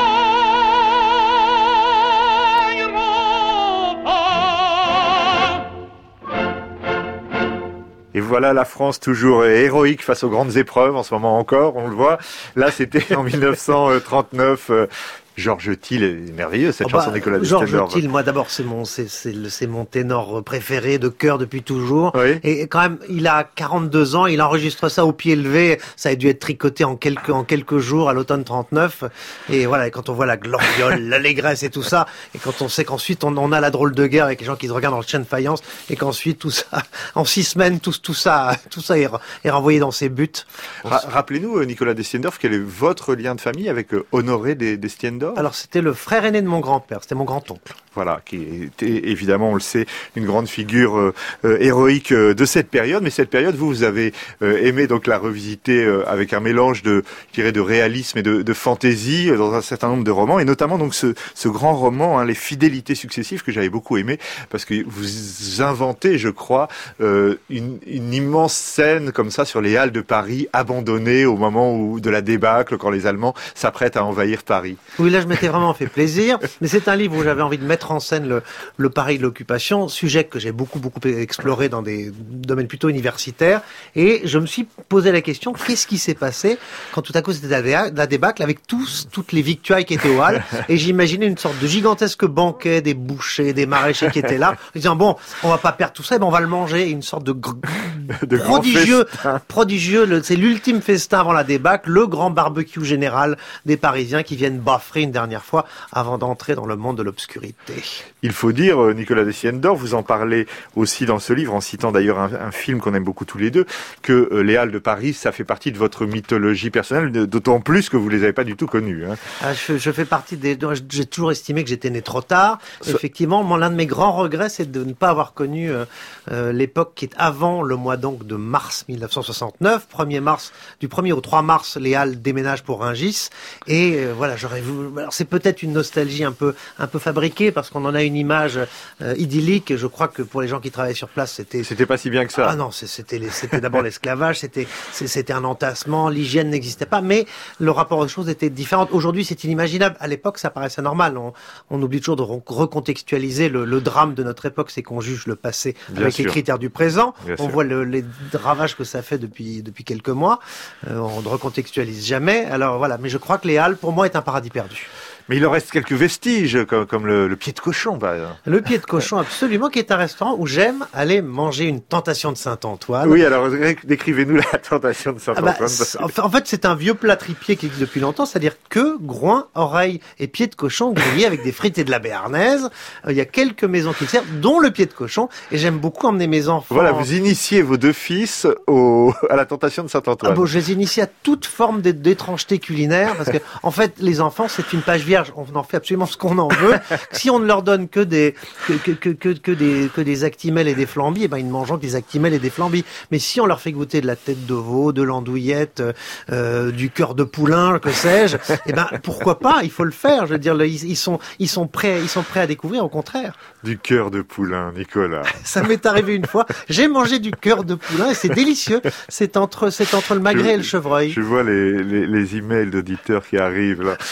pas. Et voilà la France toujours héroïque face aux grandes épreuves, en ce moment encore, on le voit. Là, c'était en dix-neuf cent trente-neuf. Georges Thill est merveilleux, cette oh chanson bah, Nicolas Destendorf. Georges Thill, moi d'abord, c'est mon, c'est, c'est, c'est mon ténor préféré de cœur depuis toujours. Oui. Et quand même, il a quarante-deux ans, il enregistre ça au pied levé. Ça a dû être tricoté en quelques, en quelques jours à l'automne trente-neuf. Et voilà, et quand on voit la gloriole, l'allégresse et tout ça, et quand on sait qu'ensuite on, on a la drôle de guerre avec les gens qui se regardent dans le chien de faïence, et qu'ensuite tout ça, en six semaines, tout, tout ça, tout ça est, est renvoyé dans ses buts. Ra- rappelez-nous, Nicolas Destendorf, quel est votre lien de famille avec Honoré Destendorf ? Alors c'était le frère aîné de mon grand-père, c'était mon grand-oncle. Voilà, qui était évidemment, on le sait, une grande figure euh, euh, héroïque euh, de cette période. Mais cette période, vous, vous avez euh, aimé donc la revisiter euh, avec un mélange de, je dirais, de réalisme et de, de fantaisie euh, dans un certain nombre de romans, et notamment donc ce, ce grand roman, hein, Les Fidélités successives, que j'avais beaucoup aimé, parce que vous inventez, je crois, euh, une, une immense scène comme ça sur les halles de Paris, abandonnées au moment où de la débâcle, quand les Allemands s'apprêtent à envahir Paris. Oui, là, je m'étais vraiment fait plaisir, mais c'est un livre où j'avais envie de mettre en scène le, le Paris de l'occupation, sujet que j'ai beaucoup beaucoup exploré dans des domaines plutôt universitaires, et je me suis posé la question, qu'est-ce qui s'est passé quand tout à coup c'était la, la débâcle avec tous toutes les victuailles qui étaient aux halles, et j'imaginais une sorte de gigantesque banquet des bouchers, des maraîchers qui étaient là, en disant bon, on va pas perdre tout ça, mais on va le manger, une sorte de, gr- de prodigieux, prodigieux, le, c'est l'ultime festin avant la débâcle, le grand barbecue général des Parisiens qui viennent baffer une dernière fois avant d'entrer dans le monde de l'obscurité. Il faut dire, Nicolas Destendorf, vous en parlez aussi dans ce livre, en citant d'ailleurs un, un film qu'on aime beaucoup tous les deux, que euh, les Halles de Paris, ça fait partie de votre mythologie personnelle, d'autant plus que vous les avez pas du tout connues. Hein. Ah, je, je fais partie des... J'ai toujours estimé que j'étais né trop tard. So... Effectivement, mon, l'un de mes grands regrets, c'est de ne pas avoir connu euh, euh, l'époque qui est avant le mois donc de mars mille neuf cent soixante-neuf. premier mars, du premier au trois mars, les Halles déménagent pour Rungis. Et euh, voilà, j'aurais voulu... Alors c'est peut-être une nostalgie un peu, un peu fabriquée, parce qu'on en a une image euh, idyllique. Je crois que pour les gens qui travaillaient sur place, c'était... C'était pas si bien que ça. Ah non, c'était, les... c'était d'abord l'esclavage, c'était, c'était un entassement, l'hygiène n'existait pas, mais le rapport aux choses était différent. Aujourd'hui, c'est inimaginable. À l'époque, ça paraissait normal. On, on oublie toujours de recontextualiser le, le drame de notre époque, c'est qu'on juge le passé Bien avec sûr. les critères du présent. Bien on sûr. voit le, les ravages que ça fait depuis depuis quelques mois. Euh, on ne recontextualise jamais. Alors voilà, mais je crois que les Halles, pour moi, est un paradis perdu. Mais il en reste quelques vestiges, comme, comme le, le pied de cochon, par exemple. Le pied de cochon, absolument, qui est un restaurant où j'aime aller manger une tentation de Saint-Antoine. Oui, alors décrivez-nous la tentation de Ah Saint-Antoine. bah, c'est- en fait, c'est un vieux plat tripier qui existe depuis longtemps, c'est-à-dire queue, groin, oreille et pied de cochon grillés avec des frites et de la béarnaise. Euh, Il y a quelques maisons qui le servent, dont le pied de cochon, et j'aime beaucoup emmener mes enfants. Voilà, vous initiez vos deux fils au, à la tentation de Saint-Antoine. Ah bon, je les initie à toute forme d'é- d'étrangeté culinaire, parce que, en fait, les enfants, c'est une page vierge. On en fait absolument ce qu'on en veut. Si on ne leur donne que des, que, que, que, que, que des, que des actimels et des flambis, eh ben, ils ne mangeront que des actimels et des flambis. Mais si on leur fait goûter de la tête de veau, de l'andouillette, euh, du cœur de poulain, que sais-je, eh ben, pourquoi pas? Il faut le faire. Je veux dire, le- ils, ils sont, ils sont prêts, ils sont prêts à découvrir, au contraire. Du cœur de poulain, Nicolas. Ça m'est arrivé une fois. J'ai mangé du cœur de poulain et c'est délicieux. C'est entre, c'est entre le magret Je- et le chevreuil. Je vois les, les, les emails d'auditeurs qui arrivent là.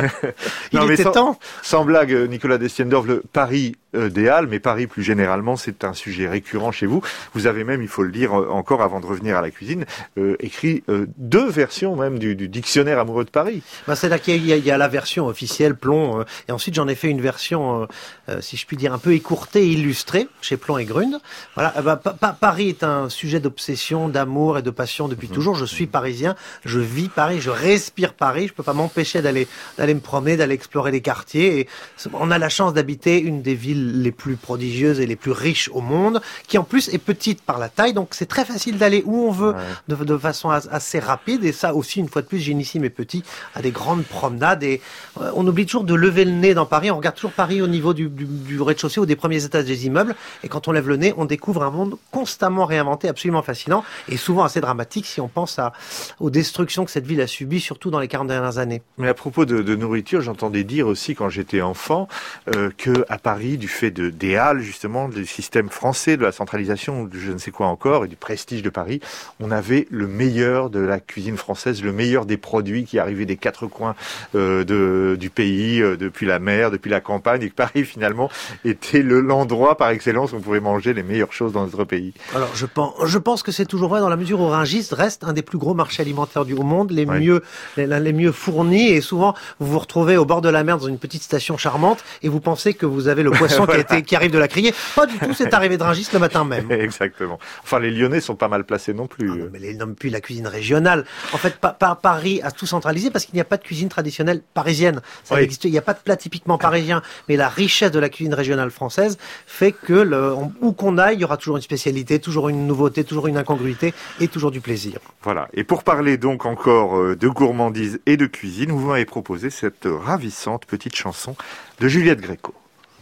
Il mais était sans, temps. sans blague, Nicolas Destiendorf, le Paris euh, des Halles, mais Paris plus généralement, c'est un sujet récurrent chez vous. Vous avez même, il faut le dire euh, encore avant de revenir à la cuisine, euh, écrit euh, deux versions même du, du dictionnaire amoureux de Paris. Ben, c'est-à-dire qu'il y a, il y a la version officielle Plon, euh, et ensuite j'en ai fait une version, euh, euh, si je puis dire, un peu écourtée et illustrée chez Plon et Grund. Voilà, euh, ben, pa- pa- Paris est un sujet d'obsession, d'amour et de passion depuis toujours. Je suis parisien, je vis Paris, je respire Paris. Je peux pas m'empêcher d'aller d'aller me promener, d'aller explorer les quartiers. Et on a la chance d'habiter une des villes les plus prodigieuses et les plus riches au monde, qui en plus est petite par la taille, donc c'est très facile d'aller où on veut, de, de façon as- assez rapide. Et ça aussi, une fois de plus, j'initie mes petits à des grandes promenades. Et euh, on oublie toujours de lever le nez dans Paris. On regarde toujours Paris au niveau du, du, du rez-de-chaussée ou des premiers étages des immeubles. Et quand on lève le nez, on découvre un monde constamment réinventé, absolument fascinant, et souvent assez dramatique si on pense à, aux destructions que cette ville a subies, surtout dans les quarante dernières années. Mais à propos de, de nourriture, j'entendais dire aussi quand j'étais enfant euh, que à Paris, du fait de, des Halles justement, du système français, de la centralisation, de je ne sais quoi encore, et du prestige de Paris, on avait le meilleur de la cuisine française, le meilleur des produits qui arrivaient des quatre coins euh, de, du pays, euh, depuis la mer, depuis la campagne, et que Paris finalement était le, l'endroit par excellence où on pouvait manger les meilleures choses dans notre pays. Alors je pense, je pense que c'est toujours vrai dans la mesure où Rungis reste un des plus gros marchés alimentaires du monde, les Oui. mieux, les, les mieux fournis, et souvent vous vous retrouvez au bord de la mer dans une petite station charmante et vous pensez que vous avez le poisson Voilà. qui, a été, qui arrive de la criée. Pas du tout, c'est arrivé de Rungis le matin même. Exactement. Enfin, les Lyonnais sont pas mal placés non plus. Ah non, mais les, non, puis la cuisine régionale. En fait, pa- pa- Paris a tout centralisé parce qu'il n'y a pas de cuisine traditionnelle parisienne. Ça Oui. n'existe- il n'y a pas de plat typiquement parisien. Mais la richesse de la cuisine régionale française fait que le, on- où qu'on aille, il y aura toujours une spécialité, toujours une nouveauté, toujours une incongruité et toujours du plaisir. Voilà. Et pour parler donc encore euh, de gourmandise et de cuisine, vous m'avez proposé cette ravissante petite chanson de Juliette Gréco.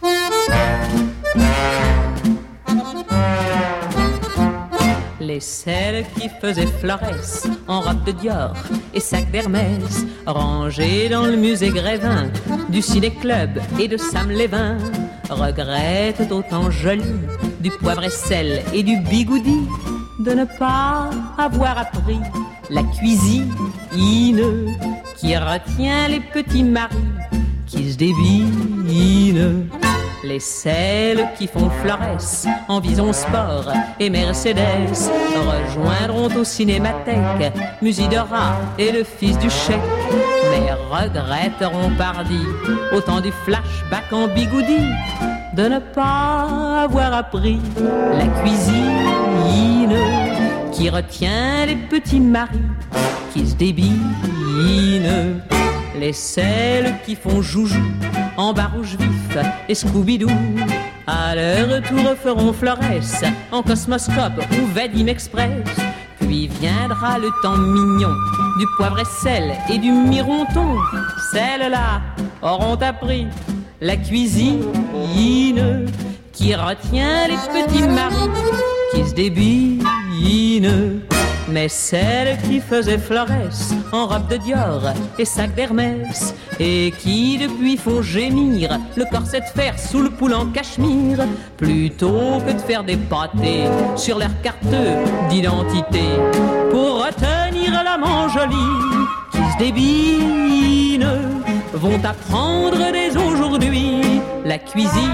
Les selles qui faisaient Florès en robe de Dior et sac d'Hermès, rangés dans le musée Grévin du ciné-club et de Sam Lévin, regrettent autant joli du poivre et sel et du bigoudi de ne pas avoir appris la cuisine qui retient les petits maris qui se débinent. Les selles qui font Florès en Vison Sport et Mercedes rejoindront au Cinémathèque Musidora et le fils du chèque, mais regretteront pardi au temps du flashback en bigoudi de ne pas avoir appris la cuisine qui retient les petits maris qui se débinent. Les selles qui font joujou en bas rouge vif et Scooby-Doo à leur retour feront Florès en Cosmoscope ou Vadim Express. Puis viendra le temps mignon du poivre et sel et du mironton. Celles-là auront appris la cuisine qui retient les petits maris qui se débinent. divine. Mais celle qui faisait Florès en robe de Dior et sac d'Hermès, et qui depuis font gémir le corset de fer sous le poule en cachemire, plutôt que de faire des pâtés sur l'air carteux d'identité, pour retenir l'amant joli qui se débine, vont apprendre dès aujourd'hui la cuisine.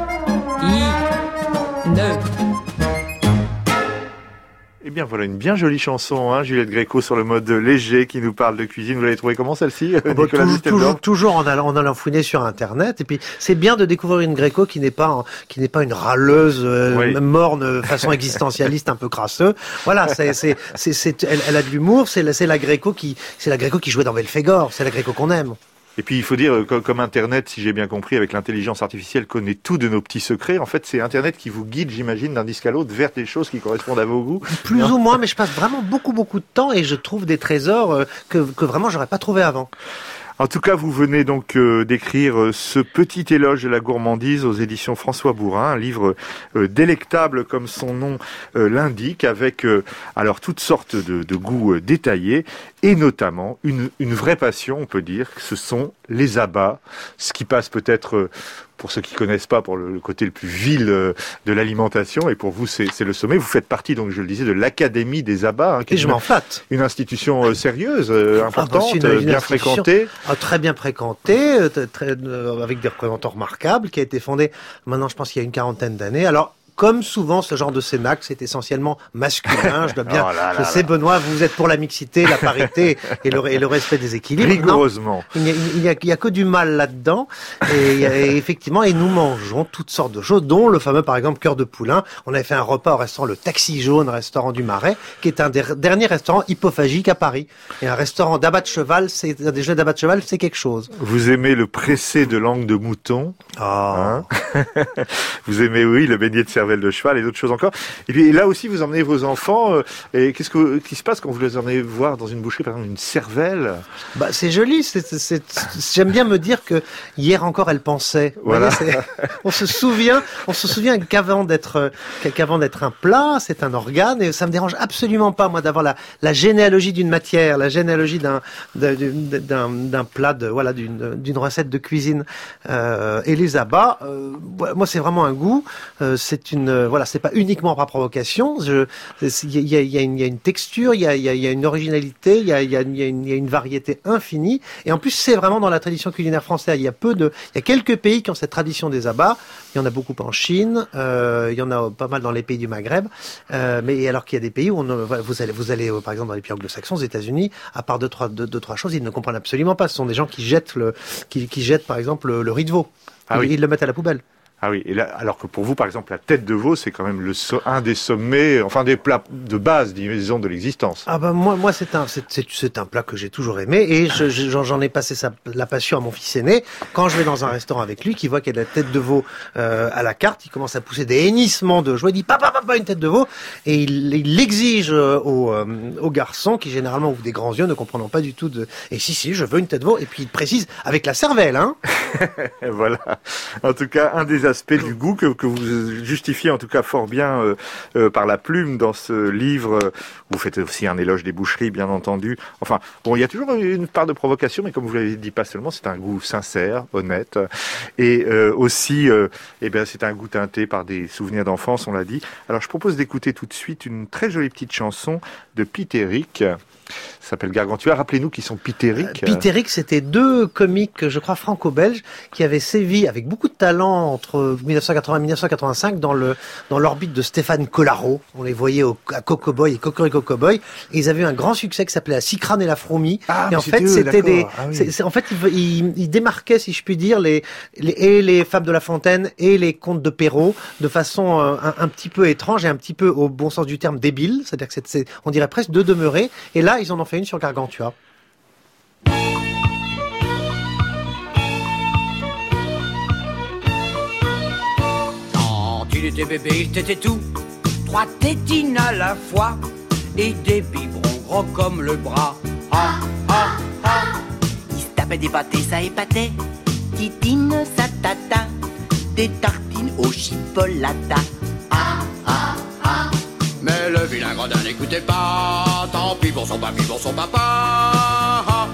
Eh bien voilà une bien jolie chanson, hein, Juliette Gréco, sur le mode léger qui nous parle de cuisine. Vous l'avez trouvé comment celle-ci, bon, Nicolas toujours, toujours, toujours, toujours en allant, en allant fouiner sur Internet. Et puis c'est bien de découvrir une Gréco qui n'est pas qui n'est pas une râleuse euh, oui. morne façon existentialiste un peu crasseux. Voilà, c'est c'est c'est, c'est elle, elle a de l'humour. C'est la, c'est la Gréco qui c'est la Gréco qui jouait dans Belphégor. C'est la Gréco qu'on aime. Et puis il faut dire, comme Internet, si j'ai bien compris, avec l'intelligence artificielle, connaît tout de nos petits secrets. En fait, c'est Internet qui vous guide, j'imagine, d'un disque à l'autre, vers des choses qui correspondent à vos goûts. Plus non ou moins, mais je passe vraiment beaucoup, beaucoup de temps et je trouve des trésors que, que vraiment j'aurais pas trouvé avant. En tout cas, vous venez donc euh, d'écrire euh, ce petit éloge de la gourmandise aux éditions François Bourin, un livre euh, délectable comme son nom euh, l'indique, avec euh, alors toutes sortes de, de goûts euh, détaillés et notamment une, une vraie passion, on peut dire, que ce sont les abats, ce qui passe peut-être euh, pour ceux qui connaissent pas, pour le, le côté le plus vil euh, de l'alimentation, et pour vous c'est, c'est le sommet. Vous faites partie, donc je le disais, de l'Académie des abats, hein, qui et est je une, m'en flatte. Une institution euh, sérieuse, euh, importante, ah, bah, une, une bien fréquentée. Ah, très bien fréquentée, euh, très, euh, avec des représentants remarquables, qui a été fondée maintenant, je pense, il y a une quarantaine d'années. Alors, comme souvent, ce genre de cénacle, c'est essentiellement masculin. Je dois bien, oh là là je sais, là. Benoît, vous êtes pour la mixité, la parité et le, et le respect des équilibres. Rigoureusement. Non, il n'y a, il y a, il y a que du mal là-dedans. Et, et effectivement, et nous mangeons toutes sortes de choses, dont le fameux, par exemple, cœur de poulain. On avait fait un repas au restaurant Le Taxi Jaune, restaurant du Marais, qui est un des derniers restaurants hypophagiques à Paris. Et un restaurant d'abat de cheval, c'est, un déjeuner d'abat de cheval, c'est quelque chose. Vous aimez le pressé de langue de mouton. Ah. Hein vous aimez, oui, le beignet de cervelle de cheval et d'autres choses encore. Et puis là aussi, vous emmenez vos enfants. Euh, et qu'est-ce que, qui se passe quand vous les emmenez voir dans une boucherie, par exemple, une cervelle? Bah, c'est joli. C'est, c'est, c'est, j'aime bien me dire que hier encore, elle pensait. Voilà. Voyez, c'est, on se souvient, on se souvient qu'avant d'être, qu'avant d'être un plat, c'est un organe. Et ça me dérange absolument pas, moi, d'avoir la, la généalogie d'une matière, la généalogie d'un, d'un, d'un plat, de, voilà, d'une, d'une recette de cuisine. Euh, et les abats, euh, moi, c'est vraiment un goût. Euh, c'est une, voilà, c'est pas uniquement par provocation. Je, il y a, il y a une, il y a une texture, il y a, il y a, il y a une originalité, il y a, il y a, il y a une, il y a une variété infinie. Et en plus, c'est vraiment dans la tradition culinaire française. Il y a peu de, il y a quelques pays qui ont cette tradition des abats. Il y en a beaucoup en Chine. Euh, il y en a pas mal dans les pays du Maghreb. Euh, mais alors qu'il y a des pays où on, vous allez, vous allez, par exemple, dans les pays anglo-saxons, aux États-Unis, à part deux, trois, deux, deux, trois choses, ils ne comprennent absolument pas. Ce sont des gens qui jettent le, qui, qui jettent, par exemple, le, le riz de veau. Ah oui. Ils le mettent à la poubelle. Ah oui, et là, alors que pour vous, par exemple, la tête de veau, c'est quand même le so- un des sommets, enfin des plats de base, disons, de l'existence. Ah bah moi, moi c'est un, c'est, c'est, c'est un plat que j'ai toujours aimé et je, je, j'en, j'en ai passé sa, la passion à mon fils aîné. Quand je vais dans un restaurant avec lui, qu'il voit qu'il y a de la tête de veau euh, à la carte, il commence à pousser des hennissements de joie. Il dit papa, papa, une tête de veau, et il, il l'exige euh, aux, euh, aux garçons qui généralement ouvrent des grands yeux, ne comprenant pas du tout de. Et si si, je veux une tête de veau. Et puis il précise avec la cervelle, hein. Voilà. En tout cas, un des aspects du goût que, que vous justifiez en tout cas fort bien euh, euh, par la plume dans ce livre. Vous faites aussi un éloge des boucheries, bien entendu. Enfin, bon, il y a toujours une part de provocation, mais comme vous l'avez dit, pas seulement, c'est un goût sincère, honnête, et euh, aussi, euh, eh ben, c'est un goût teinté par des souvenirs d'enfance, on l'a dit. Alors, je propose d'écouter tout de suite une très jolie petite chanson de Pete Eric. Ça s'appelle Gargantua. Rappelez-nous qui sont Pete Eric. Euh, Pete Eric, c'était deux comiques, je crois, franco-belges, qui avaient sévi avec beaucoup de talent entre dix-neuf cent quatre-vingts et dix-neuf cent quatre-vingt-cinq dans le dans l'orbite de Stéphane Collaro. On les voyait au, à Coco Boy et Cocorico Cowboy. Et ils avaient un grand succès qui s'appelait La Cicrane et la Fromie. Ah, et en fait, eux, c'était d'accord. des, ah, oui. c'est, c'est, en fait, ils, ils, ils démarquaient, si je puis dire, les, les et les Fables de La Fontaine et les Contes de Perrault de façon euh, un, un petit peu étrange et un petit peu, au bon sens du terme, débile. C'est-à-dire que c'est, c'est on dirait presque deux demeurés. Et là, ils en ont fait une sur Gargantua. Quand il était bébé, il t'était tout, trois tétines à la fois, et des biberons gros comme le bras. Ah, ah, ah. Il se tapait des pâtés, ça épatait, titine, ça tata, des tartines au chipolata. Ah, ah, ah. Mais le vilain gredin n'écoutait pas. Tant pis pour son papy, pour son papa.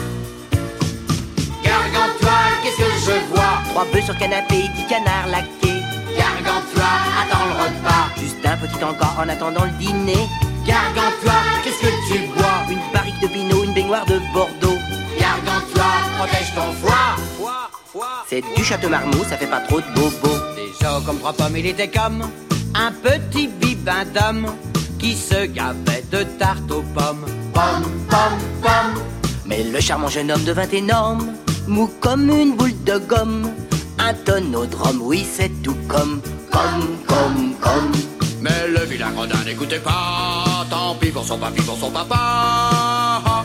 Gargantua, qu'est-ce que je vois? Trois bœufs sur canapé, dix canards laqués. Gargantua, attends le repas. Juste un petit encore en attendant le dîner. Gargantua, qu'est-ce que tu bois? Une barrique de Pinot, une baignoire de Bordeaux. Gargantua, protège ton foie. C'est du Château Marmot, ça fait pas trop de bobos. Déjà comme trois pommes, il était comme un petit bibin d'homme qui se gavait de tarte aux pommes. Pomme, pomme, pomme. Mais le charmant jeune homme devint énorme, mou comme une boule de gomme. Un tonneau de rhum, oui c'est tout comme, comme, comme, comme. Mais le vilain gredin n'écoutait pas. Tant pis pour son papy, pour son papa.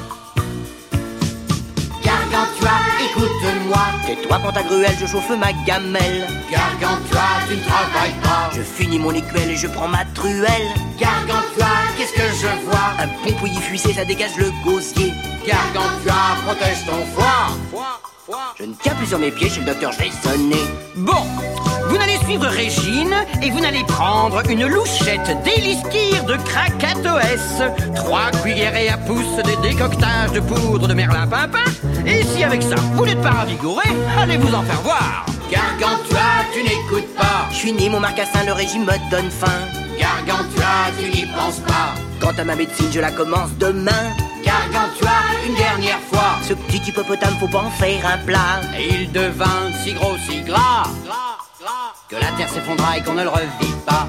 Gargantua, écoute-moi. Tais-toi, Pantagruel, je chauffe ma gamelle. Gargantua, tu ne travailles pas. Je finis mon écuelle et je prends ma truelle. Gargantua, qu'est-ce que je vois? Un pompouillis fuissé, ça dégage le gosier. Gargantua, protège ton foie. Je ne tiens plus sur mes pieds, chez le docteur, je vais sonner. Bon, vous n'allez suivre Régine et vous n'allez prendre une louchette d'éliskir de Krakatoès, trois cuillerées à pouce de décoctage de poudre de merlin-pimpin. Et si avec ça, vous n'êtes pas ravigouré, allez vous en faire voir. Gargantua, tu n'écoutes pas. Je suis né, mon marcassin, le régime me donne faim. Gargantua, tu n'y penses pas. Quant à ma médecine, je la commence demain. Gargantua, une dernière fois. Ce petit hippopotame, faut pas en faire un plat. Et il devint si gros, si gras, que la terre s'effondra et qu'on ne le revit pas.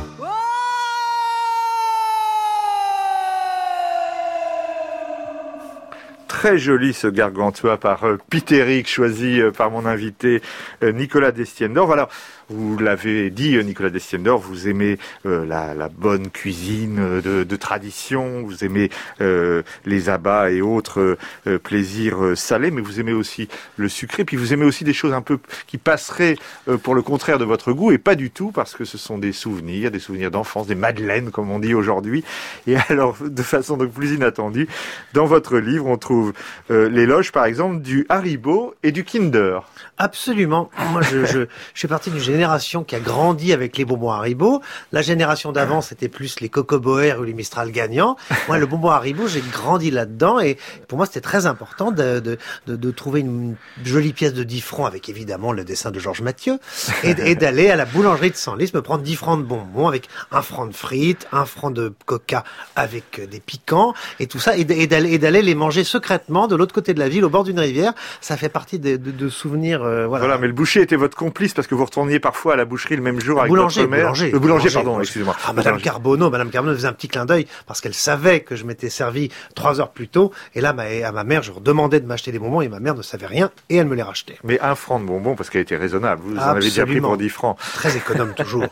Très joli ce Gargantua par euh, Pitéric, choisi euh, par mon invité euh, Nicolas Destienne-d'Orve. Alors, vous l'avez dit, euh, Nicolas Destienne-d'Orve, vous aimez euh, la, la bonne cuisine euh, de, de tradition, vous aimez euh, les abats et autres euh, plaisirs euh, salés, mais vous aimez aussi le sucré, puis vous aimez aussi des choses un peu qui passeraient euh, pour le contraire de votre goût, et pas du tout, parce que ce sont des souvenirs, des souvenirs d'enfance, des madeleines, comme on dit aujourd'hui. Et alors, de façon donc plus inattendue, dans votre livre, on trouve Euh, l'éloge, par exemple, du Haribo et du Kinder. Absolument. Moi, je, je, je fais partie d'une génération qui a grandi avec les bonbons Haribo. La génération d'avant, c'était plus les Coco Boer ou les Mistral gagnants. Moi, le bonbon Haribo, j'ai grandi là-dedans et pour moi, c'était très important de, de, de, de trouver une jolie pièce de dix francs avec évidemment le dessin de Georges Mathieu et, et d'aller à la boulangerie de Senlis me prendre dix francs de bonbons avec un franc de frites, un franc de coca avec des piquants et tout ça et d'aller, et d'aller les manger secrètement de l'autre côté de la ville, au bord d'une rivière. Ça fait partie de, de, de souvenirs. Euh, voilà. voilà, mais le boucher était votre complice parce que vous retourniez parfois à la boucherie le même jour avec boulanger, votre mère. Boulanger, le boulanger, boulanger pardon, boulanger. excusez-moi. Ah, Madame Carbonneau, Madame Carbonneau faisait un petit clin d'œil parce qu'elle savait que je m'étais servi trois heures plus tôt. Et là, ma, à ma mère, je redemandais de m'acheter des bonbons et ma mère ne savait rien et elle me les rachetait. Mais un franc de bonbons parce qu'elle était raisonnable. Vous Absolument. en avez déjà pris pour dix francs. Très économe toujours.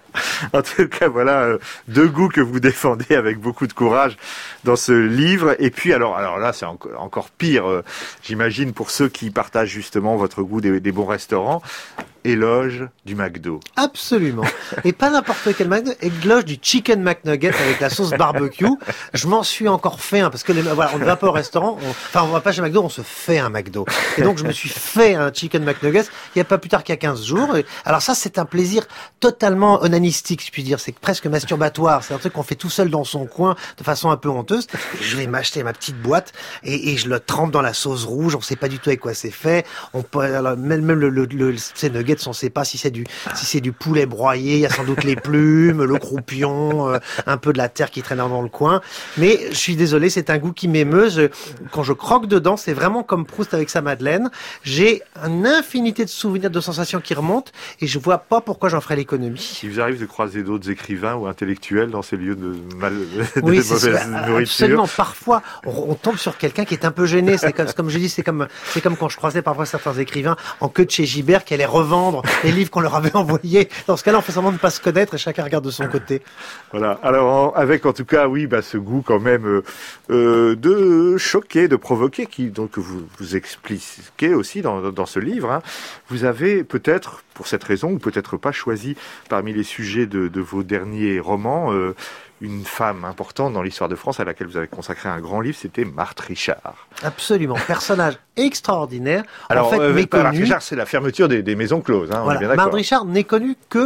En tout cas, voilà euh, deux goûts que vous défendez avec beaucoup de courage dans ce livre. Et puis, alors, alors là, c'est en- encore pire, euh, j'imagine, pour ceux qui partagent justement votre goût des, des bons restaurants. Éloge du McDo. Absolument. Et pas n'importe quel McDo. Éloge du Chicken McNugget avec la sauce barbecue. Je m'en suis encore fait un parce que les, voilà, on ne va pas au restaurant. On, enfin, on va pas chez McDo, on se fait un McDo. Et donc, je me suis fait un Chicken McNugget il n'y a pas plus tard qu'il y a quinze jours. Et, alors ça, c'est un plaisir totalement onanistique, si je puis dire. C'est presque masturbatoire. C'est un truc qu'on fait tout seul dans son coin de façon un peu honteuse. Et je vais m'acheter ma petite boîte et, et je le trempe dans la sauce rouge. On sait pas du tout avec quoi c'est fait. On peut, alors, même, même le, le, le, ces nuggets, on sait pas si c'est du si c'est du poulet broyé, il y a sans doute les plumes, le croupion, euh, un peu de la terre qui traîne dans le coin. Mais je suis désolé, c'est un goût qui m'émeut. Je, quand je croque dedans, c'est vraiment comme Proust avec sa madeleine. J'ai une infinité de souvenirs, de sensations qui remontent et je vois pas pourquoi j'en ferais l'économie. Il vous arrive de croiser d'autres écrivains ou intellectuels dans ces lieux de, mal, de Oui, mauvaise c'est nourriture? absolument. Parfois, on, on tombe sur quelqu'un qui est un peu gêné. C'est comme, comme je dis, c'est comme, c'est comme quand je croisais parfois certains écrivains en queue de chez Gibert qui allaient revendre les livres qu'on leur avait envoyés. Dans ce cas-là, on fait semblant de ne pas se connaître et chacun regarde de son côté. Voilà. Alors, en- avec en tout cas, oui, bah, ce goût quand même euh, euh, de choquer, de provoquer, qui donc vous vous expliquez aussi dans, dans ce livre. Hein. Vous avez peut-être, pour cette raison, ou peut-être pas, choisi parmi les sujets de, de vos derniers romans euh, une femme importante dans l'histoire de France à laquelle vous avez consacré un grand livre. C'était Marthe Richard. Absolument. Personnage extraordinaire. Alors, en fait, euh, méconnu. Marthe Richard, c'est la fermeture des, des maisons closes. Hein, on est Voilà. bien d'accord. Marthe Richard n'est connue que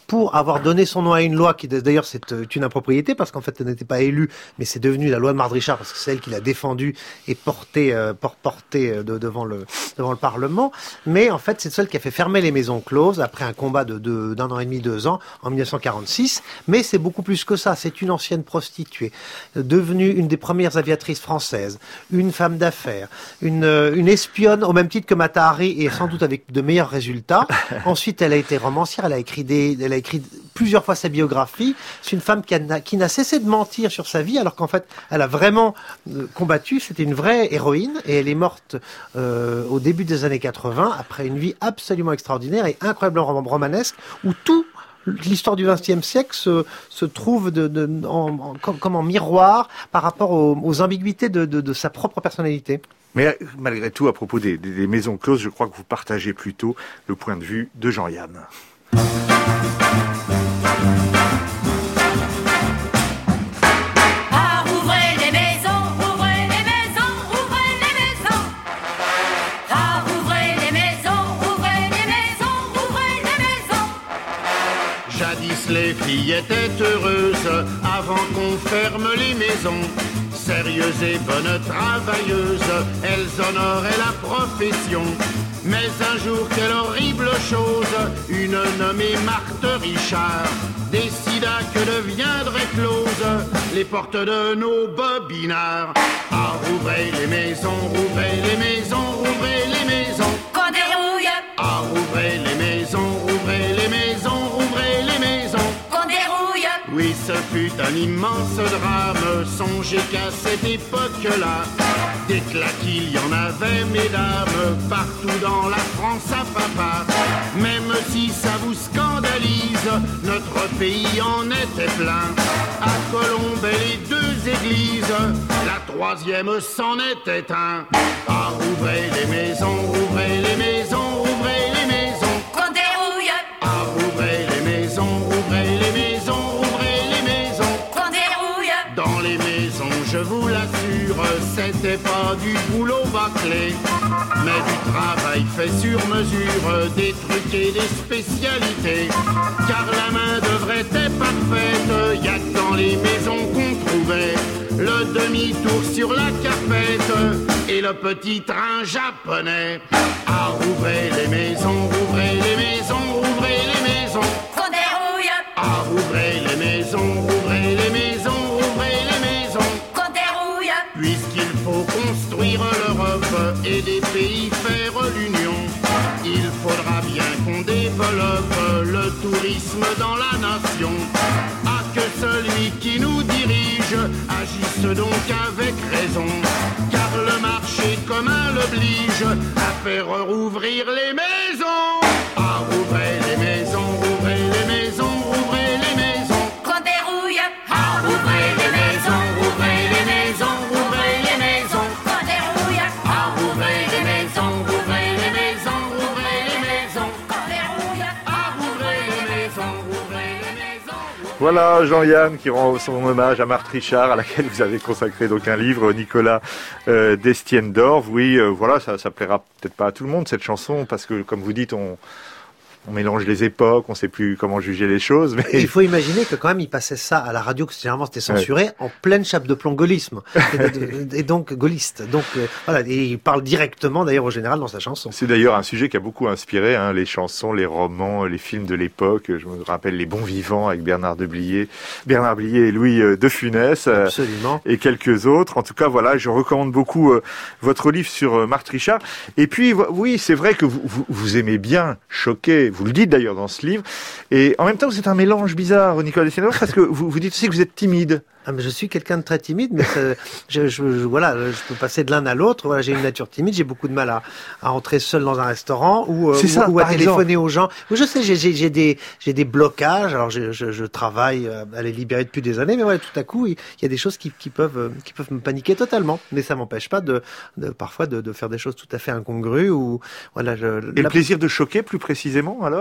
pour avoir donné son nom à une loi qui d'ailleurs c'est une impropriété parce qu'en fait elle n'était pas élue, mais c'est devenu la loi de Marthe Richard parce que c'est elle qui l'a défendue et portée, euh, portée de, devant le devant le Parlement. Mais en fait c'est celle qui a fait fermer les maisons closes après un combat de, de d'un an et demi, deux ans en dix-neuf cent quarante-six. Mais c'est beaucoup plus que ça. C'est une ancienne prostituée, devenue une des premières aviatrices françaises, une femme d'affaires, une une espionne au même titre que Mata Hari et sans doute avec de meilleurs résultats. Ensuite elle a été romancière, elle a écrit des, elle a écrit plusieurs fois sa biographie. C'est une femme qui, a, qui n'a cessé de mentir sur sa vie, alors qu'en fait, elle a vraiment combattu. C'était une vraie héroïne, et elle est morte euh, au début des années quatre-vingts, après une vie absolument extraordinaire et incroyablement romanesque, où tout l'histoire du vingtième siècle se, se trouve de, de, en, en, comme, comme en miroir par rapport aux, aux ambiguïtés de, de, de sa propre personnalité. Mais malgré tout, à propos des, des, des maisons closes, je crois que vous partagez plutôt le point de vue de Jean-Yann. Ah, ouvrez les maisons, ouvrez les maisons, ouvrez les maisons. Ah, ouvrez les maisons, ouvrez les maisons, ouvrez les maisons. Jadis les filles étaient heureuses avant qu'on ferme les maisons. Sérieuses et bonnes travailleuses, elles honoraient la profession. Mais un jour, quelle horrible chose, une nommée Marthe Richard décida que deviendraient closes les portes de nos bobinards. Ah, rouvrez les maisons, rouvrez les maisons, rouvrez les maisons. Qu'on dérouille. Ah, rouvrez les maisons, rouvrez les maisons, rouvrez les maisons. Qu'on dérouille. Oui, ce fut un immense drame, songez qu'à cette époque-là, des claques il y en avait, mesdames, partout dans la France à papa. Même si ça vous scandalise, notre pays en était plein. À Colombey, les deux églises, la troisième s'en était un. Ah, ouvrez les maisons, ouvrez les maisons, ouvrez les maisons. Qu'on dérouille. Ah, ouvrez les maisons, ouvrez les maisons, ouvrez les maisons. Qu'on dérouille. Dans les maisons, je vous l'assure, c'était pas du boulot bâclé, mais du travail fait sur mesure, des trucs et des spécialités. Car la main d'œuvre était parfaite, y'a que dans les maisons qu'on trouvait le demi-tour sur la carpette et le petit train japonais. Ah, ouvrez les maisons, ouvrez les maisons, ouvrez les maisons. Qu'on dérouille. Ah, ouvrez les maisons, ouvrez les maisons, ouvrez les maisons. Qu'on dérouille. Puisqu'il faut construire l'Europe et des pays faire l'Union, il faudra bien qu'on développe le tourisme dans la nation. Ah, que celui qui nous dirige agisse donc avec raison, car le marché commun l'oblige à faire rouvrir les maisons. Ah, ouvrez les maisons, ouvrez les maisons, ouvrez les maisons. Qu'on dérouille. Ah, ouvrez les maisons, ouvrez les maisons, ouvrez les maisons. Qu'on dérouille. Ah, ouvrez les maisons, ouvrez les maisons, ouvrez les maisons. Qu'on dérouille. Ah, ouvrez les maisons, ouvrez les maisons. Voilà Jean-Yann qui rend son hommage à Marthe Richard, à laquelle vous avez consacré donc un livre, Nicolas euh, Destienne-Dorf. Oui, euh, voilà, ça, ça plaira peut-être pas à tout le monde cette chanson, parce que comme vous dites, on... on mélange les époques, on sait plus comment juger les choses. Mais il faut imaginer que quand même, il passait ça à la radio, que généralement c'était censuré, ouais. en pleine chape de plomb gaullisme. et, et donc gaulliste. Donc euh, voilà, et il parle directement d'ailleurs au général dans sa chanson. C'est d'ailleurs un sujet qui a beaucoup inspiré hein, les chansons, les romans, les films de l'époque. Je me rappelle Les Bons Vivants avec Bernard de Blier, Bernard Blier et Louis de Funès. Absolument. Euh, et quelques autres. En tout cas, voilà, je recommande beaucoup euh, votre livre sur euh, Marthe Richard. Et puis, oui, c'est vrai que vous, vous, vous aimez bien choquer. Vous le dites d'ailleurs dans ce livre. Et en même temps, c'est un mélange bizarre, Nicolas Destienne-Dorf, parce que vous, vous dites aussi que vous êtes timide. Ah, mais je suis quelqu'un de très timide, mais ça, je, je, je, voilà, je peux passer de l'un à l'autre. Voilà, j'ai une nature timide, j'ai beaucoup de mal à, à entrer seul dans un restaurant ou, euh, ça, ou, ou à téléphoner exemple. aux gens. Je sais, j'ai, j'ai, j'ai des, j'ai des blocages. Alors, je, je, je travaille à les libérer depuis des années, mais voilà, tout à coup, il y a des choses qui, qui peuvent, qui peuvent me paniquer totalement. Mais ça m'empêche pas de, de parfois de, de faire des choses tout à fait incongrues ou voilà. Je, Et la... le plaisir de choquer, plus précisément, alors?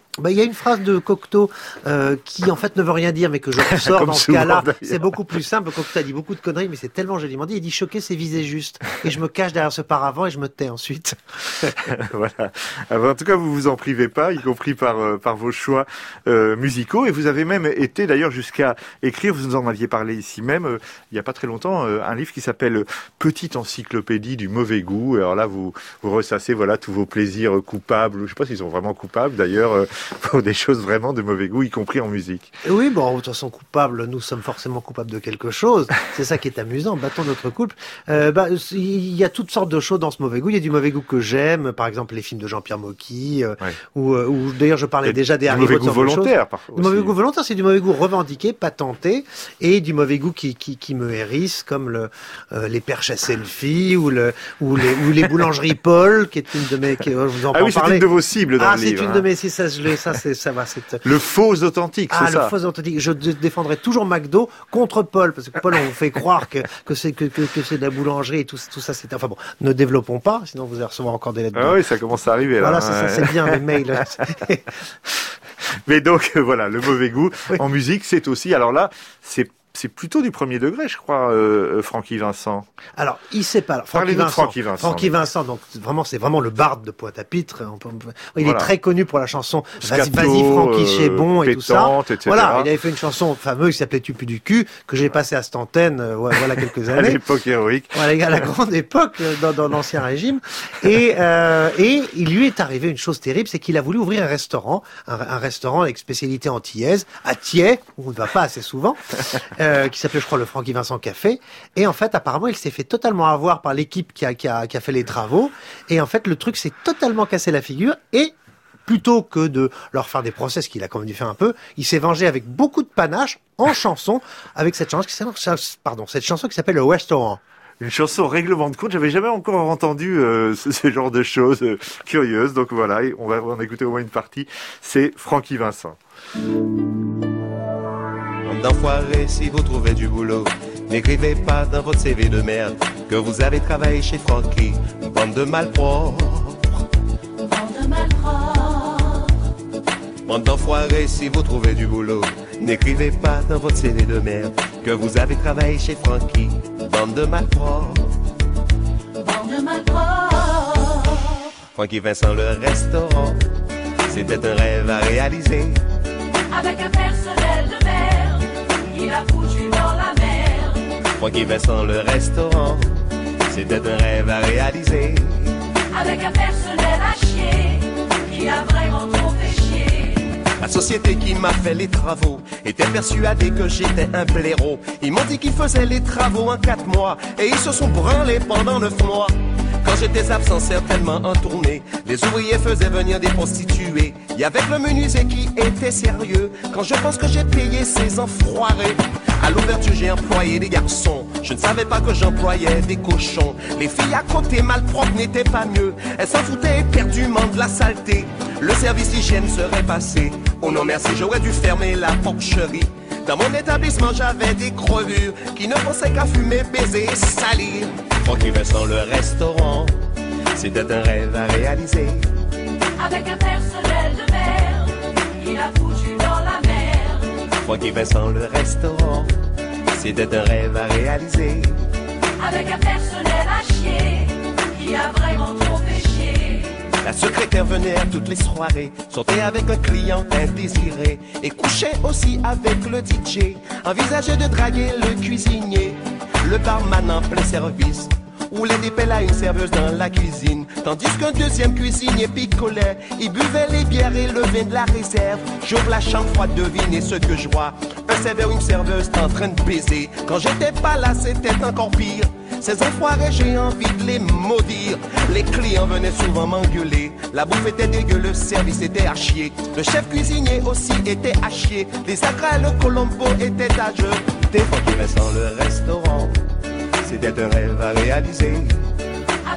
Bah, il y a une phrase de Cocteau euh, qui en fait ne veut rien dire, mais que je ressors dans ce cas-là. C'est beaucoup plus simple. Cocteau a dit beaucoup de conneries, mais c'est tellement joliment dit. Il dit choquer, c'est viser juste. Et je me cache derrière ce paravent et je me tais ensuite. Voilà. Alors, en tout cas, vous vous en privez pas, y compris par euh, par vos choix euh, musicaux. Et vous avez même été d'ailleurs jusqu'à écrire. Vous nous en aviez parlé ici même euh, il y a pas très longtemps, euh, un livre qui s'appelle Petite encyclopédie du mauvais goût. Alors là, vous vous ressassez voilà tous vos plaisirs coupables. Je sais pas s'ils sont vraiment coupables d'ailleurs. Euh, pour des choses vraiment de mauvais goût, y compris en musique. Oui, bon, de toute façon, coupables, nous sommes forcément coupables de quelque chose. C'est ça qui est amusant, battons notre couple. Euh, bah, il y a toutes sortes de choses dans ce mauvais goût. Il y a du mauvais goût que j'aime, par exemple les films de Jean-Pierre Mocky, euh, ouais. ou, euh, ou d'ailleurs je parlais déjà des Harry Potter. Du mauvais goût volontaire, parfois. Du mauvais goût volontaire, c'est du mauvais goût revendiqué, patenté, et du mauvais goût qui, qui, qui me hérisse, comme le, euh, les perches à selfie, ou, le, ou, les, ou les boulangeries Paul, qui est une de mes... Qui, je vous en ah oui, c'est une de vos cibles dans ah, le livre. Ah, c'est une hein. de mes... Si ça, je l'ai, ça, c'est, ça va, c'est... Le faux authentique, c'est ah, ça. Ah, le faux authentique. Je défendrai toujours McDo contre Paul, parce que Paul, on vous fait croire que, que c'est, que, que, que c'est de la boulangerie et tout, tout ça, c'est, enfin bon, ne développons pas, sinon vous allez recevoir encore des lettres. Ah de... oui, ça commence à arriver, là. Voilà, c'est, ça, c'est bien, les mails. Mais donc, voilà, le mauvais goût oui. en musique, c'est aussi, alors là, c'est C'est plutôt du premier degré, je crois, euh, Francky Vincent. Alors, il sait pas. Francky Vincent, Francky Vincent. Francky Vincent, donc vraiment, c'est vraiment le barde de Pointe-à-Pitre. Il voilà. est très connu pour la chanson Vas-y, vas-y Francky, euh, c'est bon et tout ça. et cetera. Voilà, il avait fait une chanson fameuse qui s'appelait Tu pues du cul, que j'ai passée à cette antenne, euh, voilà quelques années. À l'époque héroïque. Voilà, à la grande époque, dans, dans l'ancien régime. Et, euh, et il lui est arrivé une chose terrible, c'est qu'il a voulu ouvrir un restaurant, un, un restaurant avec spécialité antillaise, à Thiers, où on ne va pas assez souvent. Euh, qui s'appelait, je crois, le Francky Vincent Café. Et en fait, apparemment, il s'est fait totalement avoir par l'équipe qui a, qui a, qui a fait les travaux. Et en fait, le truc s'est totalement cassé la figure. Et plutôt que de leur faire des procès, ce qu'il a quand même dû faire un peu, il s'est vengé avec beaucoup de panache en chanson, avec cette chanson qui s'appelle, pardon, cette chanson qui s'appelle Le Restaurant. Une chanson règlement de compte, j'avais jamais encore entendu euh, ce, ce genre de choses euh, curieuses. Donc voilà, on va en écouter au moins une partie. C'est Francky Vincent. D'enfoirés, si vous trouvez du boulot, n'écrivez pas dans votre C V de merde que vous avez travaillé chez Francky. Bande de malpropres. Bande de malpropres. Bande d'enfoirés, si vous trouvez du boulot, n'écrivez pas dans votre C V de merde que vous avez travaillé chez Francky. Bande de malpropres. Bande de malpropres. Francky Vincent, le restaurant, c'était un rêve à réaliser. Avec un personnel de merde, il a foutu dans la merde. Francky Vincent, le restaurant, c'était un rêve à réaliser. Avec un personnel à chier, qui a vraiment trop fait chier. La société qui m'a fait les travaux était persuadée que j'étais un blaireau. Ils m'ont dit qu'ils faisaient les travaux en quatre mois, et ils se sont branlés pendant neuf mois. Quand j'étais absent certainement en tournée, les ouvriers faisaient venir des prostituées. Y avait le menuisier qui était sérieux. Quand je pense que j'ai payé ces enfoirés. À l'ouverture j'ai employé des garçons. Je ne savais pas que j'employais des cochons. Les filles à côté malpropres n'étaient pas mieux. Elles s'en foutaient éperdument de la saleté. Le service hygiène serait passé. Oh non merci, j'aurais dû fermer la porcherie. Dans mon établissement j'avais des crevures qui ne pensaient qu'à fumer, baiser et salir. Francky Vincent, le restaurant, c'était un rêve à réaliser. Avec un personnel de merde, il a foutu dans la merde. Francky Vincent, le restaurant, c'était un rêve à réaliser. Avec un personnel à chier, qui a vraiment trop fait chier. La secrétaire venait à toutes les soirées, sortait avec un client indésiré et couchait aussi avec le D J. Envisageait de draguer le cuisinier, le barman en plein service. Roulait des pelles à une serveuse dans la cuisine. Tandis qu'un deuxième cuisinier picolait. Il buvait les bières et le vin de la réserve. J'ouvre la chambre froide, devinez ce que je vois. Un serveur, une serveuse en train de baiser. Quand j'étais pas là, c'était encore pire. Ces enfoirés, j'ai envie de les maudire. Les clients venaient souvent m'engueuler. La bouffe était dégueu, le service était à chier. Le chef cuisinier aussi était à chier. Les acras et le colombo étaient à jeter. Francky Vincent, le restaurant, c'était un rêve à réaliser. Avec un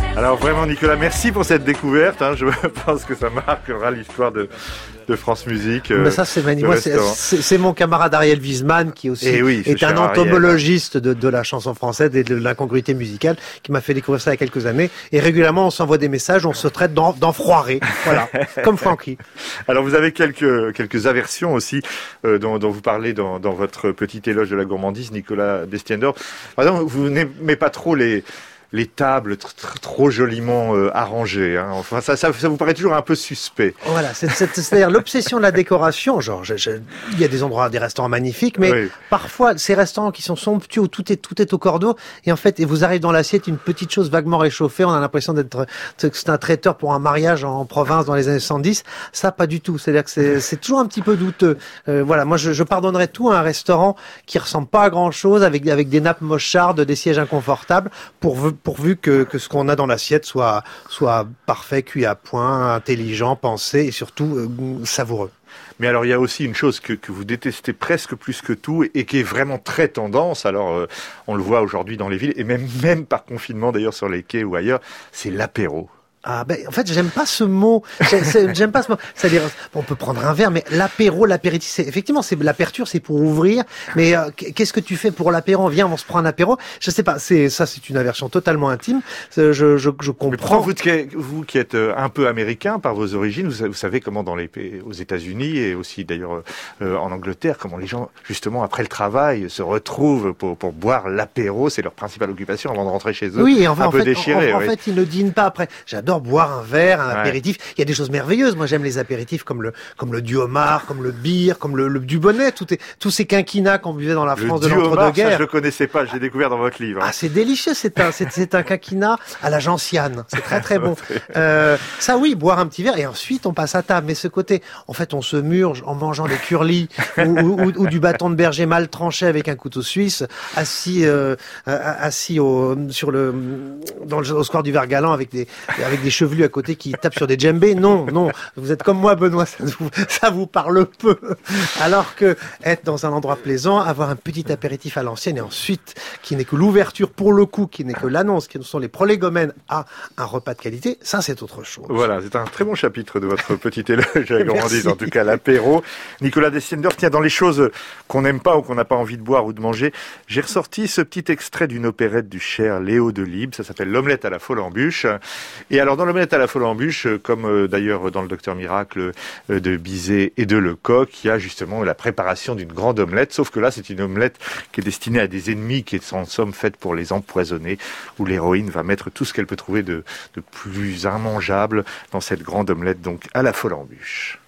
Alors vraiment Nicolas, merci pour cette découverte. Hein. Je pense que ça marquera l'histoire de, de France Musique. Euh, Mais ça c'est magnifique. Moi, c'est, c'est, c'est mon camarade Ariel Wiesmann qui aussi oui, est un entomologiste de, de la chanson française et de l'incongruité musicale qui m'a fait découvrir ça il y a quelques années. Et régulièrement on s'envoie des messages, on se traite d'en, d'enfroiré. Voilà, comme Francky. Alors vous avez quelques quelques aversions aussi euh, dont, dont vous parlez dans, dans votre petit éloge de la gourmandise, Nicolas Destiendorf. Par exemple, vous n'aimez pas trop les les tables tr- tr- trop joliment euh, arrangées. Hein. Enfin, ça, ça, ça vous paraît toujours un peu suspect. Voilà, c'est, c'est, c'est-à-dire l'obsession de la décoration. Genre, je, je, il y a des endroits, des restaurants magnifiques, mais oui. Parfois, ces restaurants qui sont somptueux, où tout est, tout est au cordeau, et en fait, et vous arrive dans l'assiette une petite chose vaguement réchauffée, on a l'impression d'être, que c'est un traiteur pour un mariage en province dans les années soixante-dix. Ça, pas du tout. C'est-à-dire que c'est, c'est toujours un petit peu douteux. Euh, voilà, moi, je, je pardonnerais tout à un restaurant qui ressemble pas à grand-chose, avec, avec des nappes mochardes, des sièges inconfortables, pour pourvu que, que ce qu'on a dans l'assiette soit, soit parfait, cuit à point, intelligent, pensé et surtout euh, savoureux. Mais alors il y a aussi une chose que, que vous détestez presque plus que tout et, et qui est vraiment très tendance, alors euh, on le voit aujourd'hui dans les villes et même, même par confinement d'ailleurs sur les quais ou ailleurs, c'est l'apéro. Ah ben en fait j'aime pas ce mot, j'aime, j'aime pas ce mot. C'est-à-dire on peut prendre un verre, mais l'apéro, l'apéritif, c'est effectivement c'est l'aperture, c'est pour ouvrir. Mais euh, qu'est-ce que tu fais pour l'apéro? Viens, on se prend un apéro. Je sais pas, c'est ça, c'est une aversion totalement intime. Je je, je comprends. Mais pourtant, vous, vous qui êtes un peu américain par vos origines, vous, vous savez comment dans les aux États-Unis et aussi d'ailleurs euh, en Angleterre, comment les gens justement après le travail se retrouvent pour pour boire l'apéro, c'est leur principale occupation avant de rentrer chez eux. Oui, en, un en peu fait, déchirés. En, en oui. fait, ils ne dînent pas après. J'adore boire un verre, un ouais. apéritif. Il y a des choses merveilleuses. Moi, j'aime les apéritifs comme le comme le du-homard, comme le beer, comme le, le du-bonnet. Tout est, tous ces quinquinats qu'on buvait dans la France le de l'entre-deux-guerres. Ça, je le connaissais pas. Je l'ai découvert dans votre livre. Ah, c'est délicieux. C'est un c'est, c'est un quinquinat à la gentiane. C'est très très bon. Euh, ça, oui, boire un petit verre et ensuite on passe à table. Mais ce côté, en fait, on se murge en mangeant des curlis ou, ou, ou du bâton de berger mal tranché avec un couteau suisse, assis euh, assis au sur le dans le au square du Vert-Galant avec des avec des chevelus à côté qui tapent sur des djembés. Non, non, vous êtes comme moi, Benoît, ça vous, ça vous parle peu. Alors que être dans un endroit plaisant, avoir un petit apéritif à l'ancienne et ensuite, qui n'est que l'ouverture pour le coup, qui n'est que l'annonce, qui sont les prolégomènes à un repas de qualité, ça c'est autre chose. Voilà, c'est un très bon chapitre de votre petit éloge, comme on dit, en tout cas l'apéro. Nicolas Destiendorf, tiens, dans les choses qu'on n'aime pas ou qu'on n'a pas envie de boire ou de manger, j'ai ressorti ce petit extrait d'une opérette du cher Léo Delibes, ça s'appelle L'omelette à la folle embûche. Et alors dans l'omelette à la folle embûche, comme euh, d'ailleurs dans le Docteur Miracle euh, de Bizet et de Lecoq, il y a justement la préparation d'une grande omelette, sauf que là c'est une omelette qui est destinée à des ennemis, qui est en somme faite pour les empoisonner, où l'héroïne va mettre tout ce qu'elle peut trouver de, de plus immangeable dans cette grande omelette, donc à la folle embûche.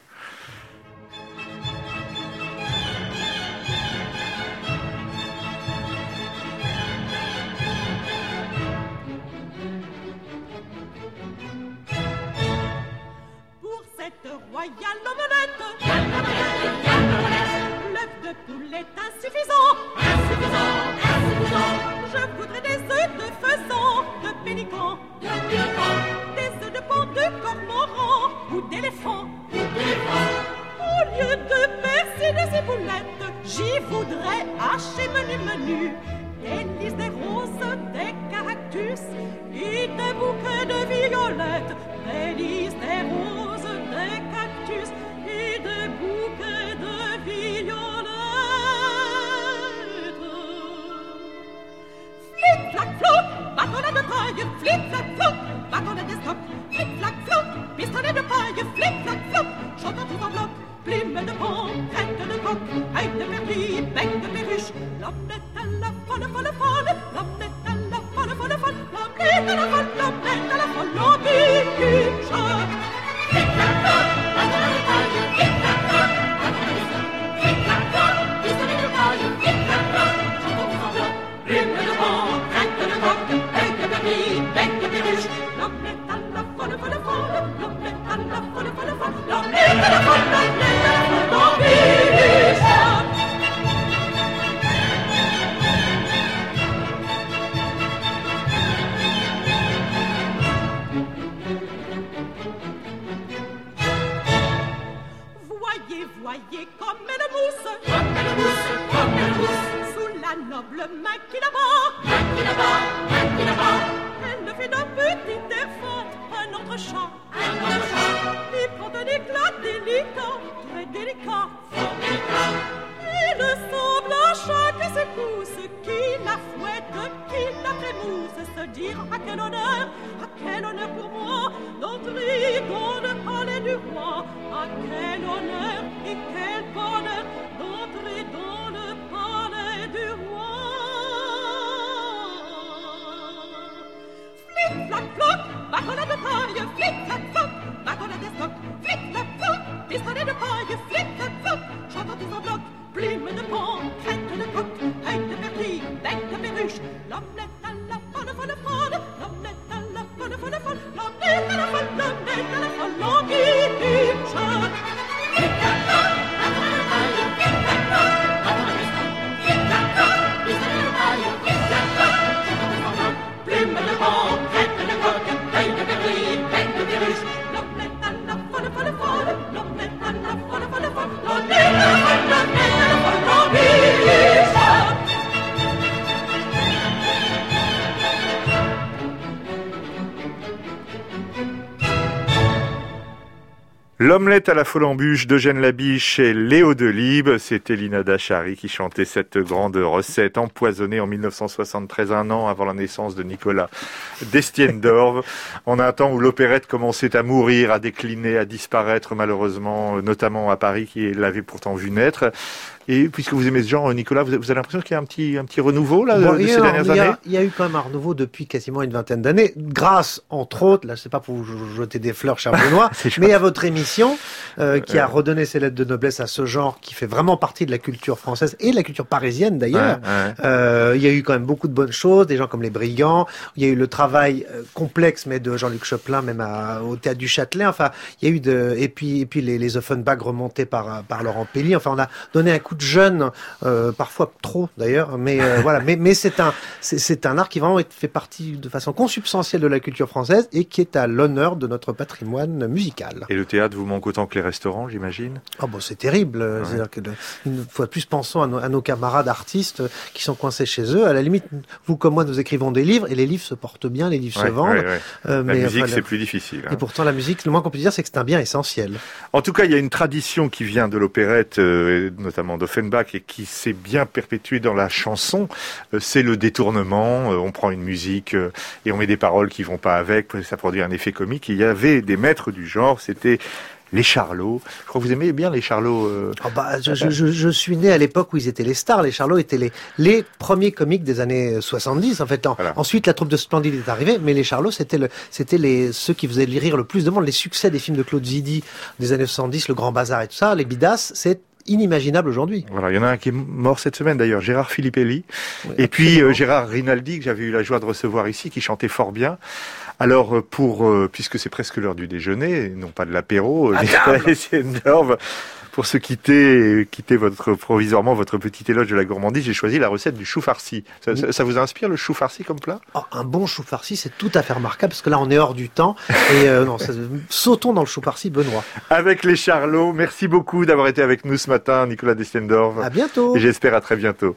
Royale omelette, l'œuf de poule est insuffisant, insuffisant, insuffisant. Je voudrais des œufs de faisan, de pélican, de pélican, des œufs de pan de cormoran ou d'éléphant, ou d'éléphant. Au lieu de persil de ciboulette, j'y voudrais hacher menu menu des lys, des roses, des cactus et des bouquets de violettes, des lys, des roses, des cactus et des bouquets de violettes. Flic, flac, floc, bâtonnet de paille, flic, flac, floc, bâtonnet d'estoc, flic, flac, floc, pistolet de paille, flic, flac, floc, chantant tout en bloc, plume de pan, crête de coq, œil de perlis, bec de perruche, l'omelette à la folle, folle, folle, l'omelette à la folle, folle, folle, l'omelette à la folle, l'omelette à la folle, l'embûche. Flic, flac, floc, bâtonnet de paille, flic, flac, floc, bâtonnet d'estoc, flic, flac, floc, pistolet de paille, flic, flac, floc, chantant tout en bloc, plume de pan, crête de coq, œil de perlis, bec de perruche, l'omelette à la folle, folle, folle, l'omelette à la folle, folle, folle, l'omelette à la folle, l'omelette à la folle, l'embûche. Voyez, voyez comme elle mousse, comme elle mousse, comme elle mousse, sous la noble main qui la bat, main qui la bat, main qui la bat, elle ne fait d'un petit formica, formica. Et le sang blanchâtre qui secousse, qui la fouette, qui la trémousse, se dire à quel honneur, à quel honneur pour moi, d'entrer dans le palais du roi, à quel honneur et quel bonheur, d'entrer dans le palais du roi. Flic, flac, floc, bâtonnet de paille, flic, flac, floc, bâtonnet d'estoc, flic, flac, floc, pistolet de paille, flic, flac, floc, chantant tous en bloc, plume de pan, crête de coq, œil de pertil, bec de perruche, l'omelette à la folle, folle, folle, l'omelette à la folle, folle, folle, l'omelette à la folle, l'omelette à la folle, l'anguille, flic, flac, floc, bâtonnet de paille, flic, flac, floc, bâtonnet d'estoc, flic, flac, floc, pistolet de paille, flic, flac, floc, chantant tous en bloc, plume de pan, crête de coq, œil de pertil, bec de perruche, l'omelette à la folle, folle, folle, l'omelette à la folle, folle, folle, l'omelette à la folle, l'omelette à la folle, l'anguille, L'omelette à la Folle-en-Bûche d'Eugène Labiche et Léo Delibes, c'était Lina Dachary qui chantait cette grande recette empoisonnée en mille neuf cent soixante-treize, un an avant la naissance de Nicolas Destienne-d'Orve, en un temps où l'opérette commençait à mourir, à décliner, à disparaître malheureusement, notamment à Paris qui l'avait pourtant vu naître. Et puisque vous aimez ce genre, Nicolas, vous avez l'impression qu'il y a un petit, un petit renouveau là, bon, de, de ces dernières il y a, années il y a eu quand même un renouveau depuis quasiment une vingtaine d'années, grâce, entre autres, là je sais pas pour vous jeter des fleurs, cher Benoît, mais à votre émission, euh, qui a redonné ses lettres de noblesse à ce genre, qui fait vraiment partie de la culture française et de la culture parisienne d'ailleurs. Ouais, ouais. Euh, il y a eu quand même beaucoup de bonnes choses, des gens comme les Brigands, il y a eu le travail euh, complexe, mais de Jean-Luc Choplin, même à, au Théâtre du Châtelet, enfin, il y a eu de, et puis, et puis les, les Offenbach remontés par, par Laurent Pelli, enfin, on a donné un coup de jeune, euh, parfois trop d'ailleurs, mais euh, voilà, mais, mais c'est un, c'est, c'est un art qui vraiment fait partie de façon consubstantielle de la culture française et qui est à l'honneur de notre patrimoine musical. Et le théâtre vous manque autant que les restaurants, j'imagine? Oh bon, c'est terrible. Ouais. C'est-à-dire que le, une fois de plus, pensons à nos, à nos camarades artistes qui sont coincés chez eux. À la limite, vous comme moi, nous écrivons des livres et les livres se portent bien, les livres ouais, se vendent. Ouais, ouais. Euh, la mais, musique, enfin, c'est plus difficile. Hein. Et pourtant, la musique, le moins qu'on peut dire, c'est que c'est un bien essentiel. En tout cas, il y a une tradition qui vient de l'opérette, euh, notamment d'Offenbach, et qui s'est bien perpétuée dans la chanson. Euh, c'est le détournement. Euh, on prend une musique euh, et on met des paroles qui vont pas avec. Ça produit un effet comique. Et il y avait des maîtres du genre. C'était les Charlots. Je crois que vous aimez bien les Charlots. Euh... Oh bah, je, je, je, je suis né à l'époque où ils étaient les stars. Les Charlots étaient les, les premiers comiques des années soixante-dix. En fait, en, voilà. Ensuite, la troupe de Splendide est arrivée, mais les Charlots, c'était le, c'était les, ceux qui faisaient rire le plus de monde. Les succès des films de Claude Zidi des années soixante-dix, Le Grand Bazar et tout ça, les Bidas, c'est inimaginable aujourd'hui. Voilà, il y en a un qui est mort cette semaine d'ailleurs, Gérard Filippelli, oui, et puis euh, Gérard Rinaldi, que j'avais eu la joie de recevoir ici, qui chantait fort bien. Alors, pour euh, puisque c'est presque l'heure du déjeuner, non pas de l'apéro, Destienne-d'Orve, pour se quitter, quitter votre provisoirement votre petit éloge de la gourmandise, j'ai choisi la recette du chou farci. Ça, ça, ça vous inspire le chou farci comme plat? Oh, un bon chou farci, c'est tout à fait remarquable parce que là, on est hors du temps. Et euh, non, ça, sautons dans le chou farci, Benoît. Avec les Charlots, merci beaucoup d'avoir été avec nous ce matin, Nicolas Destienne-d'Orve. À bientôt. Et j'espère à très bientôt.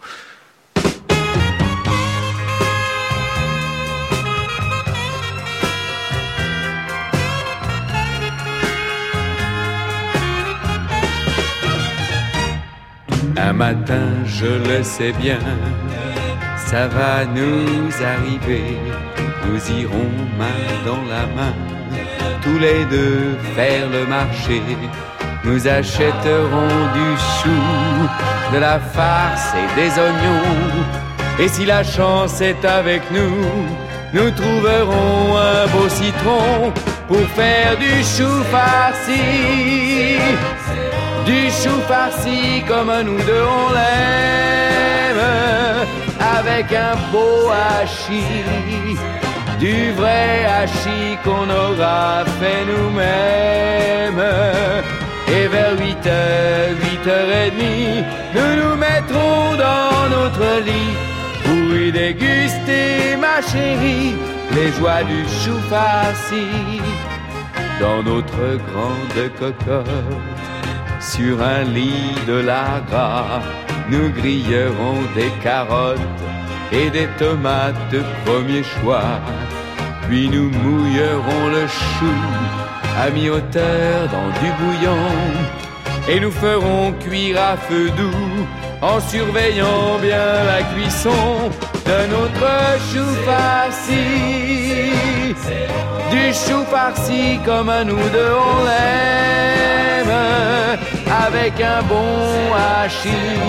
Un matin, je le sais bien, ça va nous arriver. Nous irons main dans la main, tous les deux faire le marché. Nous achèterons du chou, de la farce et des oignons. Et si la chance est avec nous, nous trouverons un beau citron pour faire du chou farci. Du chou farci comme nous deux on l'aime, avec un beau hachis, du vrai hachis qu'on aura fait nous-mêmes. Et vers huit heures, huit heures et demie, nous nous mettrons dans notre lit pour y déguster, ma chérie, les joies du chou farci. Dans notre grande cocotte, sur un lit de lara, nous grillerons des carottes et des tomates de premier choix. Puis nous mouillerons le chou à mi-hauteur dans du bouillon. et nous ferons cuire à feu doux en surveillant bien la cuisson de notre chou farci. Du chou farci comme à nous deux on l'aime, avec un bon hachis,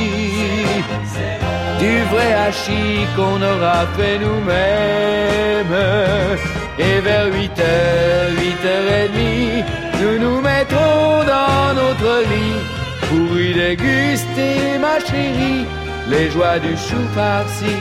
du vrai hachis qu'on aura fait nous-mêmes. Et vers huit heures, huit heures et demie, nous nous mettrons dans notre lit pour y déguster, ma chérie, les joies du chou farci.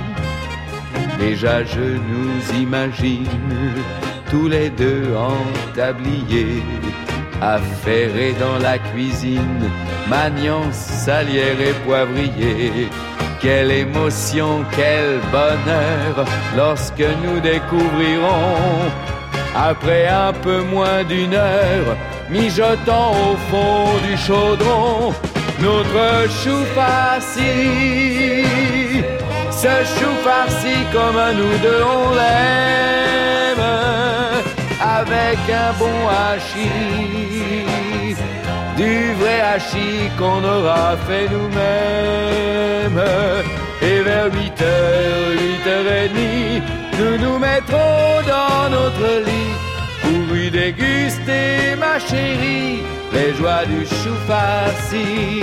Déjà je nous imagine tous les deux en tablier, affairés dans la cuisine, maniant salière et poivrier. Quelle émotion, quel bonheur lorsque nous découvrirons, après un peu moins d'une heure, mijotant au fond du chaudron, notre chou farci. Ce chou farci comme à nous deux on l'aime, avec un bon hachis, du vrai hachis qu'on aura fait nous-mêmes. Et vers huit heures, huit heures et demie, nous nous mettrons dans notre lit pour y déguster, ma chérie, les joies du chou farci.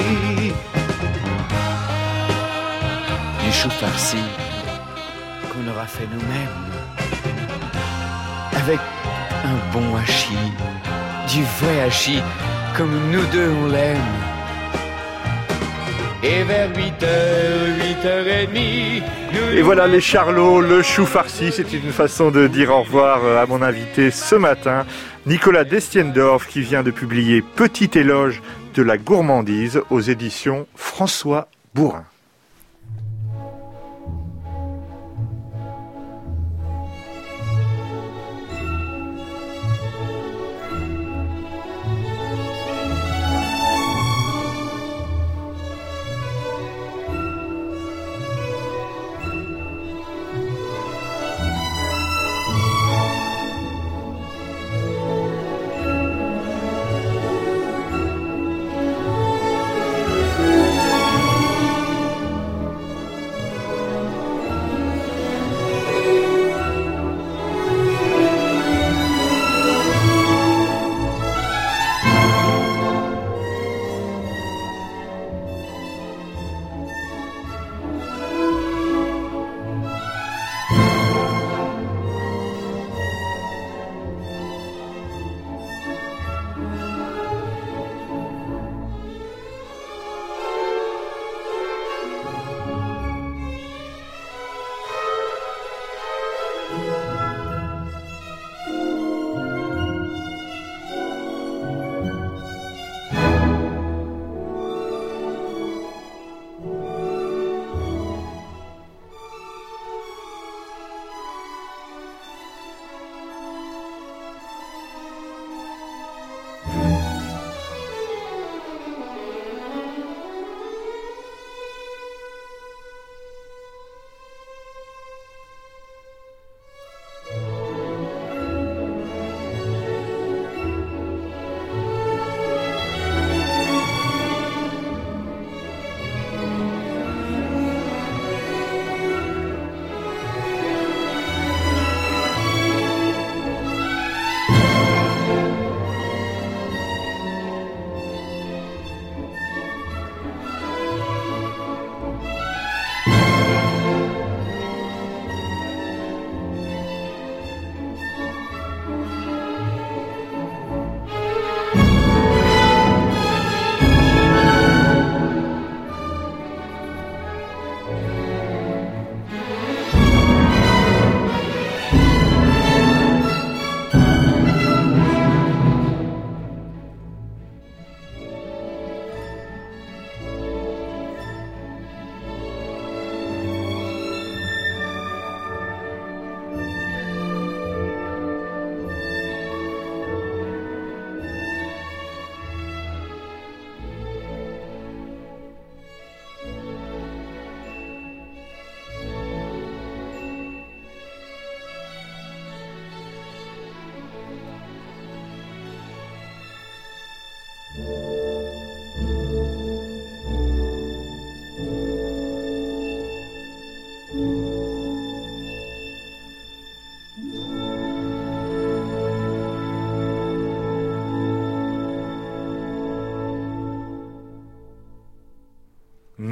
Du chou farci qu'on aura fait nous-mêmes, avec un bon hachis, du vrai hachis comme nous deux on l'aime. Et vers huit heures, huit heures et demie, et voilà les charlots, le chou farci. C'est une façon de dire au revoir à mon invité ce matin, Nicolas Destiendorf, qui vient de publier Petit éloge de la gourmandise aux éditions François Bourin.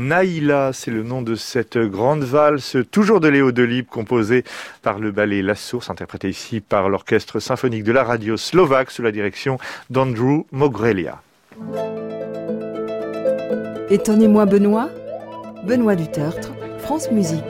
Naïla, c'est le nom de cette grande valse, toujours de Léo Delibes, composée par le ballet La Source, interprétée ici par l'orchestre symphonique de la radio slovaque sous la direction d'Andrew Mogrelia. Étonnez-moi Benoît, Benoît du Tertre, France Musique.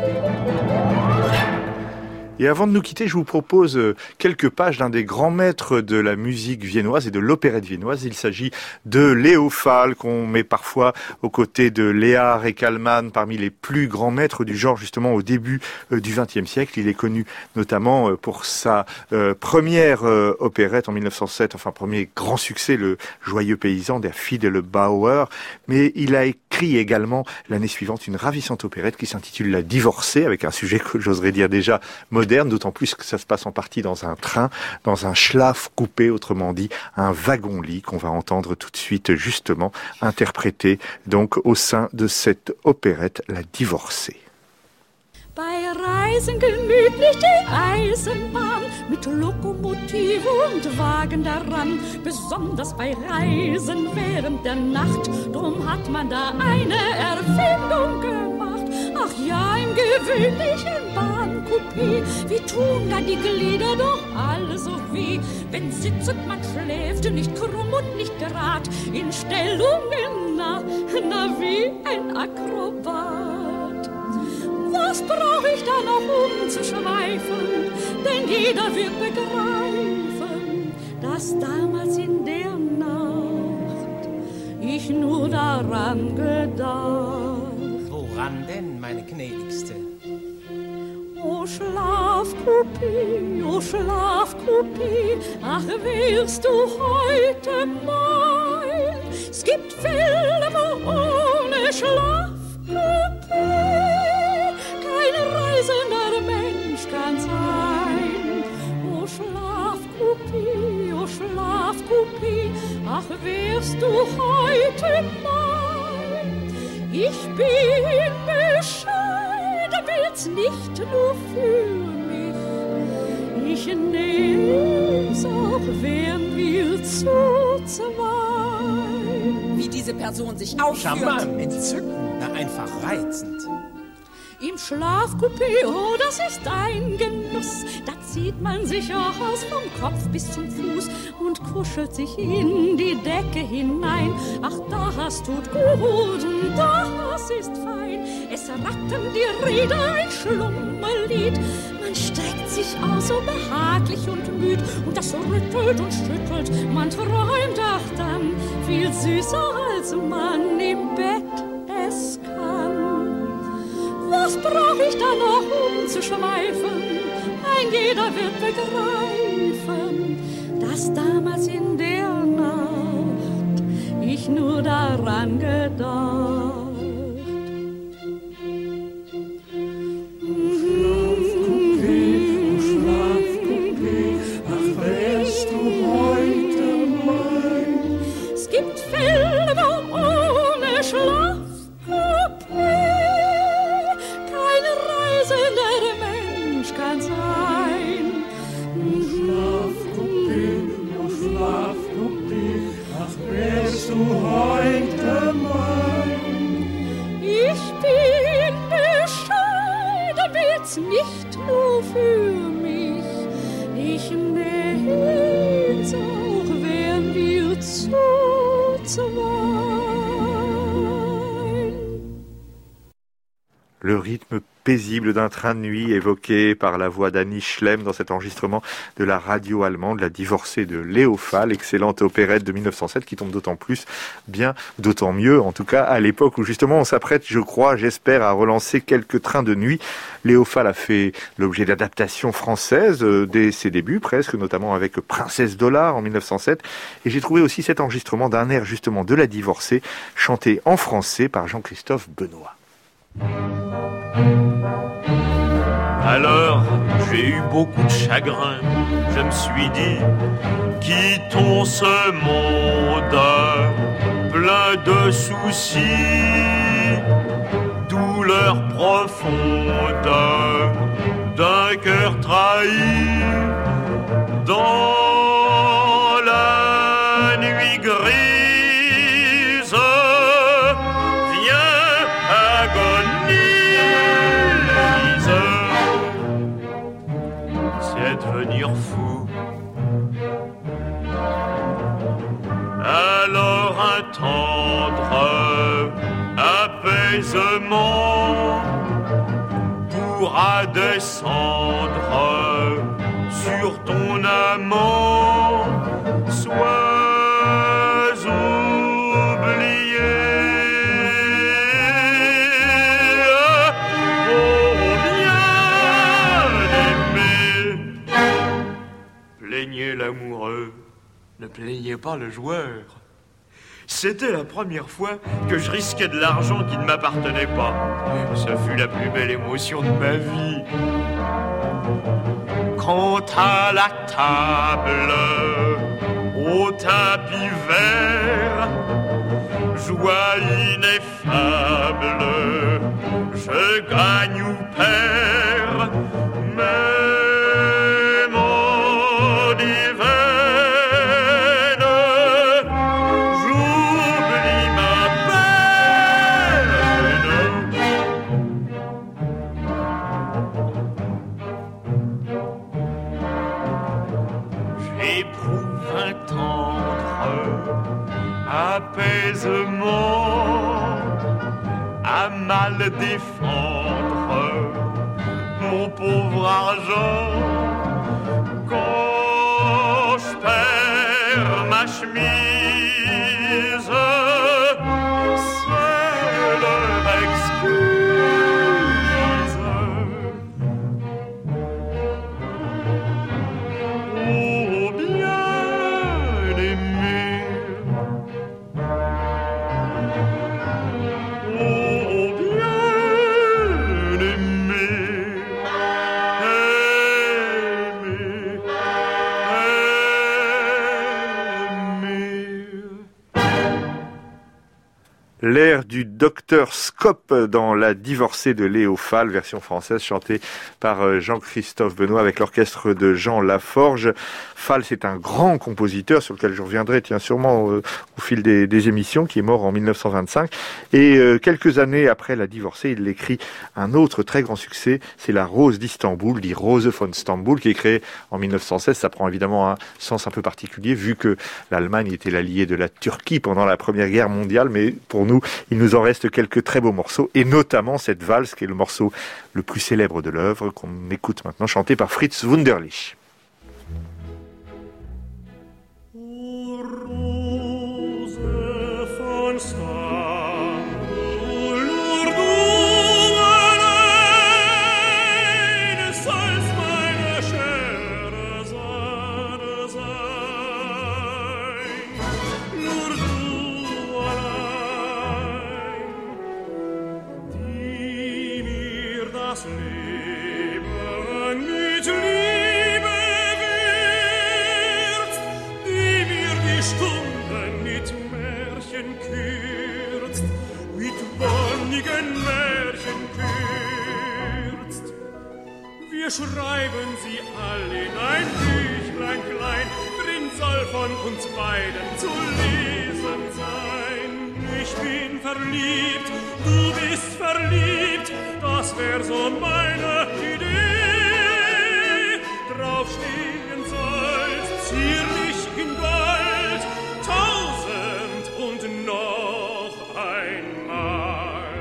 Et avant de nous quitter, je vous propose quelques pages d'un des grands maîtres de la musique viennoise et de l'opérette viennoise. Il s'agit de Léo Fahl, qu'on met parfois aux côtés de Léhar et Kallmann, parmi les plus grands maîtres du genre, justement au début du vingtième siècle. Il est connu notamment pour sa euh, première euh, opérette en mille neuf cent sept, enfin premier grand succès, le Joyeux Paysan, Der Fiedele Bauer. Mais il a écrit également l'année suivante une ravissante opérette qui s'intitule La Divorcée, avec un sujet que j'oserais dire déjà moderne, d'autant plus que ça se passe en partie dans un train, dans un Schlaf coupé, autrement dit un wagon-lit qu'on va entendre tout de suite justement interpréter donc au sein de cette opérette La Divorcée. Bei Reisen gemütlich die Eisenbahn mit Lokomotive und Wagen daran. Besonders bei Reisen während der Nacht, drum hat man da eine Erfindung gemacht. Ach ja, im gewöhnlichen Bahncoupé, wie tun da die Glieder doch alle so weh. Wenn sitzend man schläft, nicht krumm und nicht gerad, in Stellungen, na, na wie ein Akrobat. Was brauch ich da noch umzuschweifen? Denn jeder wird begreifen, dass damals in der Nacht ich nur daran gedacht. Woran denn, meine Gnädigste? O Schlafcoupé, o Schlafcoupé, ach wärst du heute mein. Es gibt Fälle, wo ohne Schlafcoupé kein reisender Mensch kann sein. O Schlafcoupé, o Schlafcoupé, ach wärst du heute mein. Ich bin bescheiden, will's nicht nur für mich. Ich nehm's auch, wären wir zu zweit. Wie diese Person sich aufführt. Charmant, entzückend, na einfach reizend. Im Schlafcoupé, oh, das ist ein Genuss. Da zieht man sich auch aus vom Kopf bis zum Fuß und kuschelt sich in die Decke hinein. Ach, das tut gut und das ist fein. Es rattern die Räder ein Schlummerlied. Man streckt sich aus so behaglich und müd und das rüttelt und schüttelt. Man träumt ach dann viel süßer, als man im Bett es kann. Was brauch ich da noch umzuschweifen? Ein jeder wird begreifen, dass damals in der Nacht ich nur daran gedacht. Schlafcoupé, ach wärst du heute mein. Es gibt Fälle, wo ohne Schlaf kann sein. Schlafcoupé, oh Schlafcoupé, ach wärst du heute mein. Ich bin bescheiden, will's nicht nur für mich. Ich nehm's auch, wären wir zu zweit. Le rythme paisible d'un train de nuit évoqué par la voix d'Annie Schlemm dans cet enregistrement de la radio allemande, La Divorcée de Léo Fahl, excellente opérette de mille neuf cent sept qui tombe d'autant plus bien, d'autant mieux en tout cas à l'époque où justement on s'apprête, je crois, j'espère, à relancer quelques trains de nuit. Léo Fahl a fait l'objet d'adaptations françaises euh, dès ses débuts presque, notamment avec Princesse Dollar en mille neuf cent sept, et j'ai trouvé aussi cet enregistrement d'un air justement de La Divorcée chanté en français par Jean-Christophe Benoît. Alors, j'ai eu beaucoup de chagrin. Je me suis dit, quittons ce monde plein de soucis, douleur profonde d'un cœur trahi dans la nuit grise. Viens et devenir fou. Alors un tendre apaisement pourra descendre sur ton amant. Sois oublié. Oh bien-aimé, plaignez l'amoureux, ne plaignez pas le joueur. C'était la première fois que je risquais de l'argent qui ne m'appartenait pas. Ce fut la plus belle émotion de ma vie. Quant à la table, au tapis vert, joie ineffable, je gagne ou perds, même en divers, j'oublie ma peine. J'éprouve un tendre apaisement à mal défendre mon pauvre argent. Quand je perds ma chemise, c'est leur excuse. Oh bien-aimé, oh bien-aimé, L'air du docteur Scope dans La divorcée de Léo Fall, version française chantée par Jean-Christophe Benoît avec l'orchestre de Jean Laforge. Fall, c'est un grand compositeur sur lequel je reviendrai tiens sûrement euh, au fil des, des émissions, qui est mort en mille neuf cent vingt-cinq. Et euh, quelques années après La divorcée, il écrit un autre très grand succès, c'est La Rose d'Istanbul, dit Rose von Stambul, qui est créé en mille neuf cent seize. Ça prend évidemment un sens un peu particulier vu que l'Allemagne était l'allié de la Turquie pendant la Première Guerre mondiale, mais pour nous, il nous en reste quelques très beaux morceaux, et notamment cette valse qui est le morceau le plus célèbre de l'œuvre, qu'on écoute maintenant, chanté par Fritz Wunderlich. Rose von Stambul, nur du allein sollst meine Scheherazade sein. Nur du allein, die mir das Leben mit Liebe würzt, die mir die Stunden mit Märchen kürzt, mit wonnigen Märchen kürzt. Wir schreiben sie alle in ein Büchlein klein, drin soll von uns beiden zu lesen sein. Ich bin verliebt, du bist verliebt, das wär so meine Idee. Draufstehen soll's zierlich in Gold, tausend und noch einmal.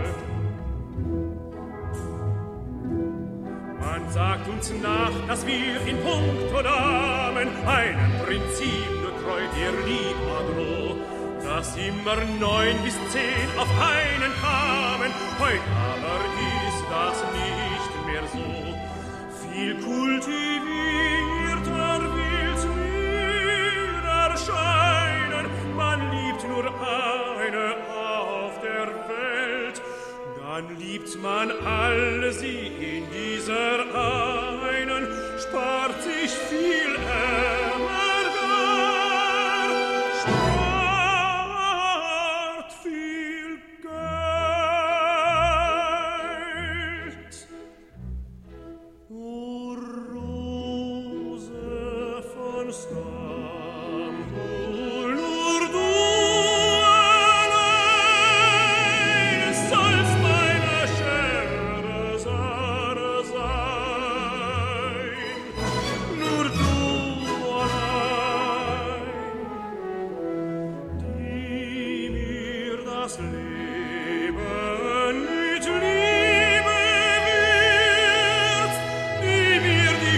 Man sagt uns nach, dass wir in puncto Damen einem Prinzip nur treu der Liebhaber, dass immer neun bis zehn auf einen kamen. Heut aber ist das nicht mehr so. Viel kultivierter will's mir erscheinen. Man liebt nur eine auf der Welt, dann liebt man alle sie in dieser einen, spart sich viel Ärger, spart viel Geld. O Rose von Stambul, nur du allein sollst meine Scheherazade sein.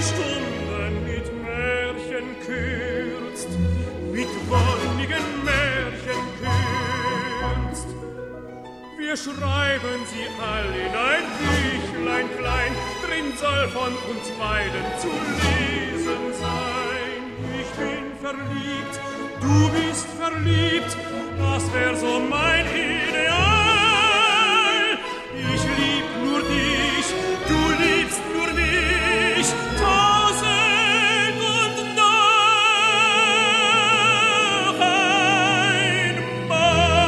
Stunden mit Märchen kürzt, mit wonnigen Märchen kürzt. Wir schreiben sie all in ein Büchlein klein, drin soll von uns beiden zu lesen sein. Ich bin verliebt, du bist verliebt, das wär so mein Ideal. Ich lieb nur dich, du liebst nur mich, tausend und noch einmal.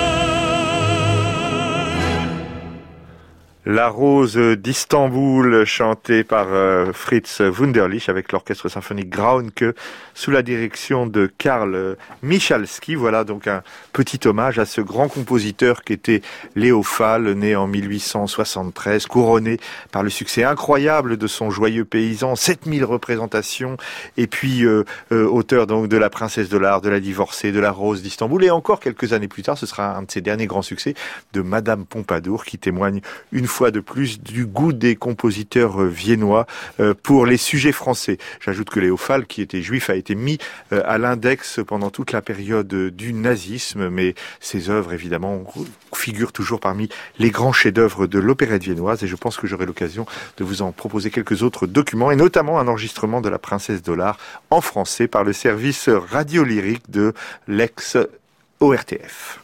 La Rose d'Istanbul, chantée par euh, Fritz Wunderlich avec l'orchestre symphonique Graunke sous la direction de Karl Michalski. Voilà donc un petit hommage à ce grand compositeur qui était Léo Fall, né en mille huit cent soixante-treize, couronné par le succès incroyable de son Joyeux paysan, sept mille représentations, et puis euh, euh, auteur donc de La Princesse de l'Art, de La Divorcée, de La Rose d'Istanbul, et encore quelques années plus tard, ce sera un de ses derniers grands succès, de Madame Pompadour, qui témoigne une fois de plus du goût des compositeurs viennois euh, pour les sujets français. J'ajoute que Léo Fall, qui était juif, a été mis euh, à l'index pendant toute la période du nazisme, mais ses œuvres, évidemment, figurent toujours parmi les grands chefs-d'œuvre de l'opérette viennoise, et je pense que j'aurai l'occasion de vous en proposer quelques autres documents, et notamment un enregistrement de La Princesse de l'Art en français par le service radiolyrique de l'ex-O R T F.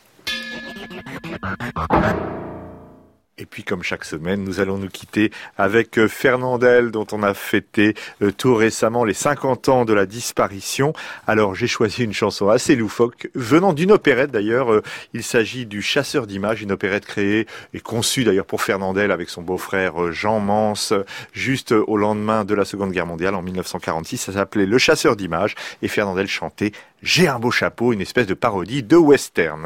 Et puis, comme chaque semaine, nous allons nous quitter avec Fernandel, dont on a fêté euh, tout récemment les cinquante ans de la disparition. Alors, j'ai choisi une chanson assez loufoque, venant d'une opérette d'ailleurs. Euh, il s'agit du Chasseur d'images, une opérette créée et conçue d'ailleurs pour Fernandel avec son beau-frère euh, Jean Mance, juste au lendemain de la Seconde Guerre mondiale, en mille neuf cent quarante-six. Ça s'appelait Le Chasseur d'images, et Fernandel chantait « J'ai un beau chapeau », une espèce de parodie de western.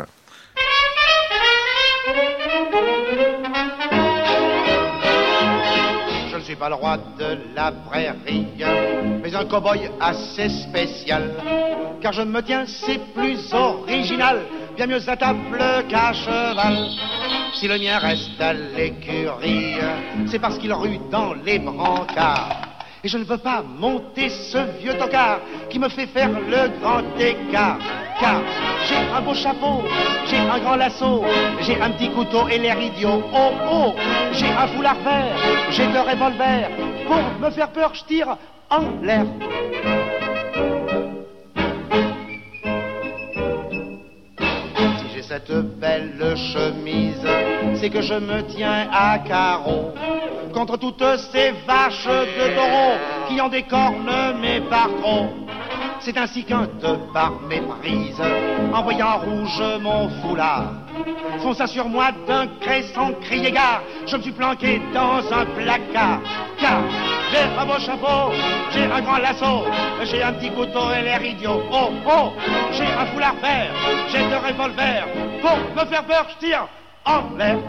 Je ne suis pas le roi de la prairie, mais un cow-boy assez spécial, car je me tiens, c'est plus original, bien mieux à table qu'à cheval. Si le mien reste à l'écurie, c'est parce qu'il rue dans les brancards. Et je ne veux pas monter ce vieux tocard qui me fait faire le grand écart. Car j'ai un beau chapeau, j'ai un grand lasso, j'ai un petit couteau et l'air idiot. Oh oh, j'ai un foulard vert, j'ai deux revolvers. Pour me faire peur, je tire en l'air. Si j'ai cette belle chemise, c'est que je me tiens à carreau contre toutes ces vaches de taureau qui ont des cornes mais par trop. C'est ainsi qu'un de par méprise, en voyant rouge mon foulard, fonça sur moi d'un cri sans crier gare. Je me suis planqué dans un placard, car j'ai un beau chapeau, j'ai un grand lasso, j'ai un petit couteau et l'air idiot. Oh oh, j'ai un foulard vert, j'ai deux revolvers. Pour me faire peur, je tire en l'air.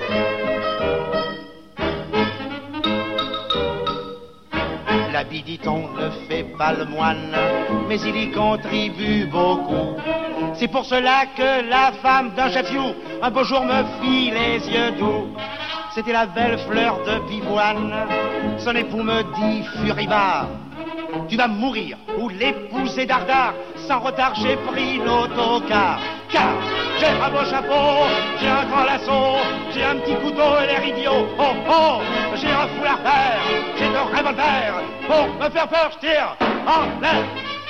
L'habit, dit-on, ne fait pas le moine, mais il y contribue beaucoup. C'est pour cela que la femme d'un chef you, un beau jour me fit les yeux doux. C'était la belle fleur de pivoine, son époux me dit furibard, tu vas mourir ou l'épouser dardard. Sans retard j'ai pris l'autocar, car j'ai un beau chapeau, j'ai un grand lasso, j'ai un petit couteau et l'air idiot. Oh oh, j'ai un foulard vert, j'ai deux revolvers. Pour me faire peur, je tire en l'air.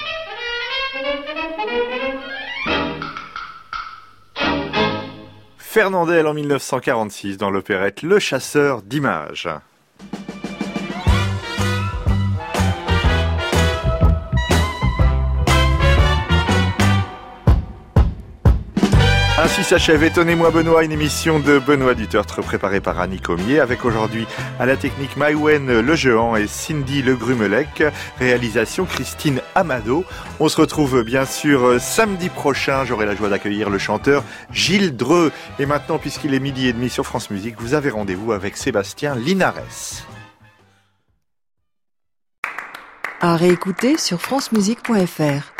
Fernandel en mille neuf cent quarante-six dans l'opérette Le Chasseur d'images. Ainsi s'achève Étonnez-moi Benoît, une émission de Benoît Dutertre préparée par Annie Comier, avec aujourd'hui à la technique Maïwen Lejehan et Cindy Legrumelec, réalisation Christine Amado. On se retrouve bien sûr samedi prochain, j'aurai la joie d'accueillir le chanteur Gilles Dreux. Et maintenant, puisqu'il est midi et demi sur France Musique, vous avez rendez-vous avec Sébastien Linares. À réécouter sur francemusique point f r.